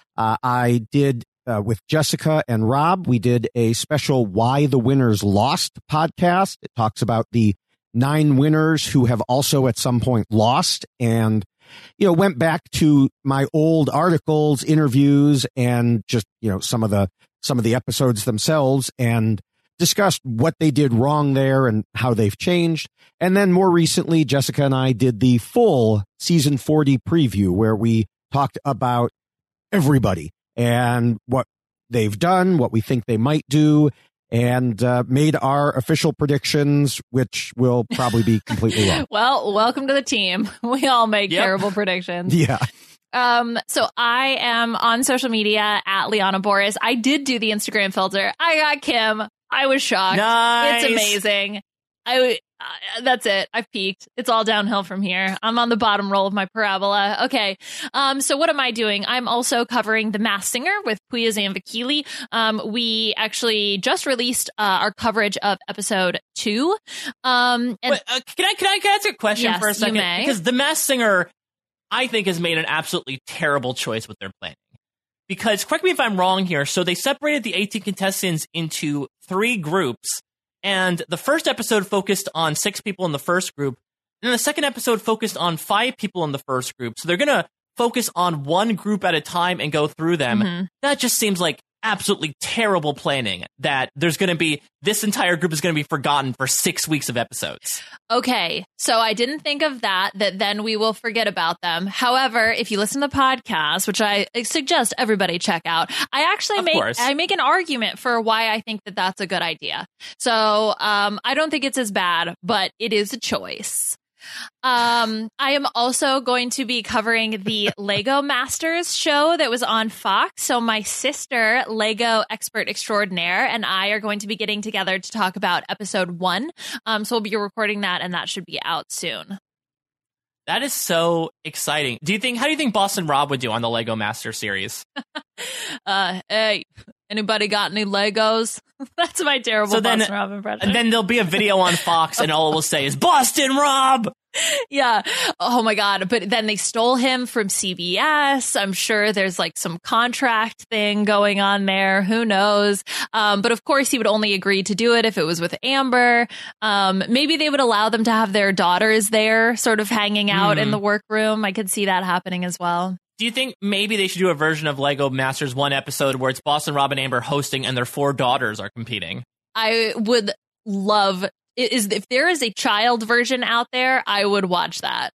I did, with Jessica and Rob, we did a special Why the Winners Lost podcast. It talks about the 9 winners who have also at some point lost, and went back to my old articles, interviews, and just, some of the episodes themselves, and discussed what they did wrong there and how they've changed. And then more recently, Jessica and I did the full season 40 preview, where we talked about everybody and what they've done, what we think they might do, and made our official predictions, which will probably be completely wrong. Well, welcome to the team. We all make terrible predictions. Yeah. So I am on social media at Liana Boris. I did do the Instagram filter. I got Kim. I was shocked. Nice. It's amazing. That's it. I've peaked. It's all downhill from here. I'm on the bottom roll of my parabola. Okay. So what am I doing? I'm also covering The Masked Singer with Puya Zamvakili. We actually just released our coverage of episode 2. Can I ask a question for a second? You may. Because The Masked Singer, I think, has made an absolutely terrible choice with their planning. Because, correct me if I'm wrong here, so they separated the 18 contestants into 3 groups, and the first episode focused on 6 people in the first group, and the second episode focused on 5 people in the first group. So they're going to focus on one group at a time and go through them. Mm-hmm. That just seems like absolutely terrible planning, that there's going to be, this entire group is going to be forgotten for 6 weeks of episodes. Okay, so I didn't think of that then we will forget about them. However, if you listen to the podcast, which I suggest everybody check out, I actually make an argument for why I think that that's a good idea. So I don't think it's as bad, but it is a choice. I am also going to be covering the Lego Masters show that was on Fox. So my sister, Lego Expert Extraordinaire, and I are going to be getting together to talk about episode 1. So we'll be recording that, and that should be out soon. That is so exciting. How do you think Boston Rob would do on the Lego Master series? Hey, anybody got any Legos? That's my terrible Boston Rob impression. And then there'll be a video on Fox, and all it will say is Boston Rob. Yeah. Oh my God. But then they stole him from CBS. I'm sure there's like some contract thing going on there. Who knows? But of course he would only agree to do it if it was with Amber. Maybe they would allow them to have their daughters there sort of hanging out in the workroom. I could see that happening as well. Do you think maybe they should do a version of Lego Masters 1 episode where it's Boston Rob and Amber hosting and their 4 daughters are competing? I would love if there is a child version out there, I would watch that.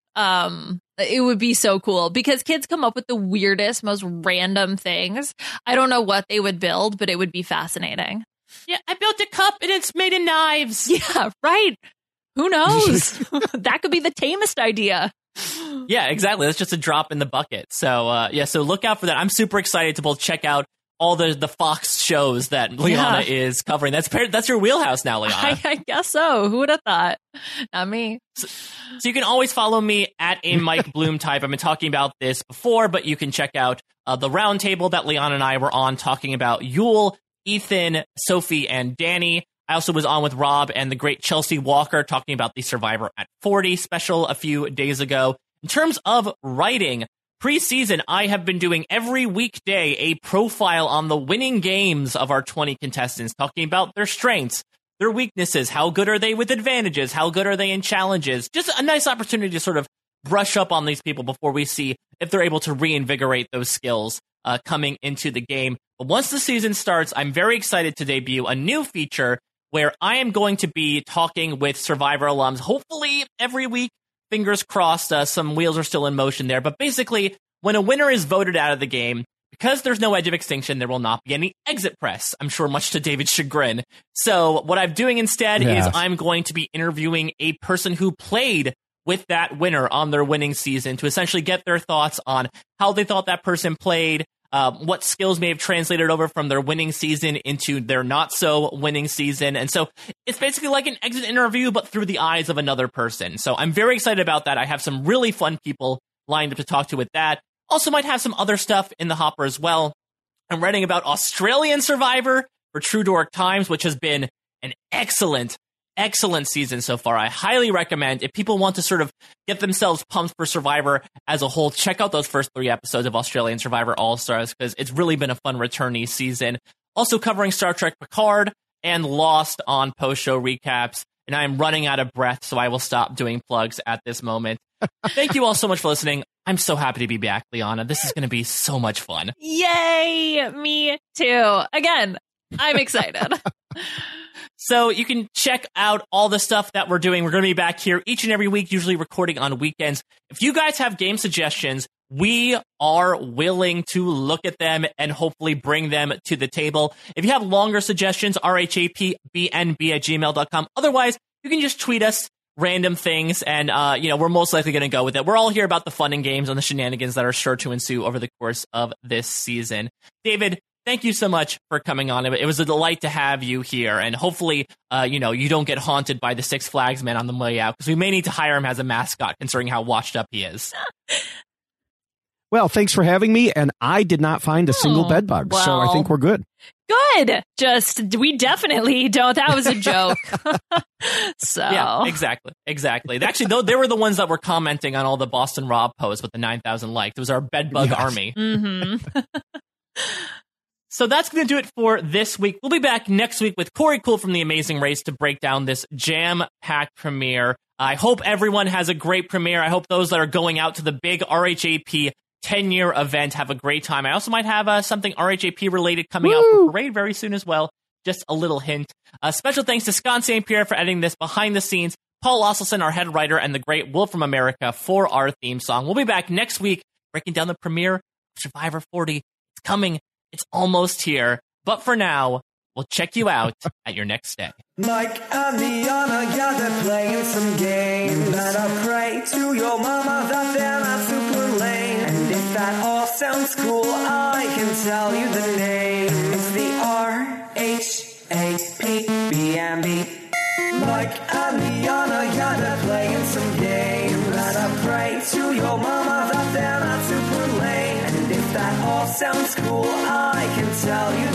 It would be so cool because kids come up with the weirdest, most random things. I don't know what they would build, but it would be fascinating. Yeah, I built a cup and it's made of knives. Yeah, right. Who knows? That could be the tamest idea. Yeah, exactly. That's just a drop in the bucket. So, so look out for that. I'm super excited to both check out all the Fox shows that Liana is covering. That's your wheelhouse now, Liana. I guess so. Who would have thought? Not me. So you can always follow me at a Mike Bloom type. I've been talking about this before, but you can check out the roundtable that Liana and I were on talking about Yul, Ethan, Sophie, and Danny. I also was on with Rob and the great Chelsea Walker talking about the Survivor at 40 special a few days ago. In terms of writing, preseason, I have been doing every weekday a profile on the winning games of our 20 contestants, talking about their strengths, their weaknesses, how good are they with advantages, how good are they in challenges. Just a nice opportunity to sort of brush up on these people before we see if they're able to reinvigorate those skills coming into the game. But once the season starts, I'm very excited to debut a new feature where I am going to be talking with Survivor alums, hopefully every week. Fingers crossed, some wheels are still in motion there. But basically, when a winner is voted out of the game, because there's no Edge of Extinction, there will not be any exit press, I'm sure much to David's chagrin. So what I'm doing instead is I'm going to be interviewing a person who played with that winner on their winning season to essentially get their thoughts on how they thought that person played, what skills may have translated over from their winning season into their not so winning season. And so it's basically like an exit interview, but through the eyes of another person. So I'm very excited about that. I have some really fun people lined up to talk to with that. Also might have some other stuff in the hopper as well. I'm writing about Australian Survivor for True Dork Times, which has been an excellent season so far. I highly recommend, if people want to sort of get themselves pumped for Survivor as a whole, check out those first 3 episodes of Australian Survivor All-Stars, because it's really been a fun returnee season. Also covering Star Trek Picard and Lost on post-show recaps. And I'm running out of breath, so I will stop doing plugs at this moment. Thank you all so much for listening. I'm so happy to be back, Liana. This is going to be so much fun. Yay! Me too. Again, I'm excited. So you can check out all the stuff that we're doing. We're going to be back here each and every week, usually recording on weekends. If you guys have game suggestions, we are willing to look at them and hopefully bring them to the table. If you have longer suggestions, rhapbnb@gmail.com. Otherwise, you can just tweet us random things, and we're most likely going to go with it. We're all here about the fun and games and the shenanigans that are sure to ensue over the course of this season. David, thank you so much for coming on. It was a delight to have you here, and hopefully, you don't get haunted by the Six Flags man on the way out, because we may need to hire him as a mascot, considering how washed up he is. Well, thanks for having me, and I did not find a single bed bug, so I think we're good. Good. We definitely don't. That was a joke. So yeah, exactly. Actually, though, they were the ones that were commenting on all the Boston Rob posts with the 9,000 likes. It was our bed bug army. Mm-hmm. So that's going to do it for this week. We'll be back next week with Corey Cool from The Amazing Race to break down this jam-packed premiere. I hope everyone has a great premiere. I hope those that are going out to the big RHAP 10-year event have a great time. I also might have something RHAP related coming out for Parade very soon as well. Just a little hint. Special thanks to Scott St. Pierre for editing this behind the scenes, Paul Osselson, our head writer, and the great Wolf from America for our theme song. We'll be back next week breaking down the premiere of Survivor 40. It's coming. It's almost here. But for now, we'll check you out at your next stay. Mike and Liana, yeah, they're playing some games. And I pray to your mama that they're not super lame. And if that all sounds cool, I can tell you the name. It's the RHAPBNB. Mike and Liana, yeah, they're playing some games. And I pray to your mama that they're not super lame. And if that all sounds cool, I can tell you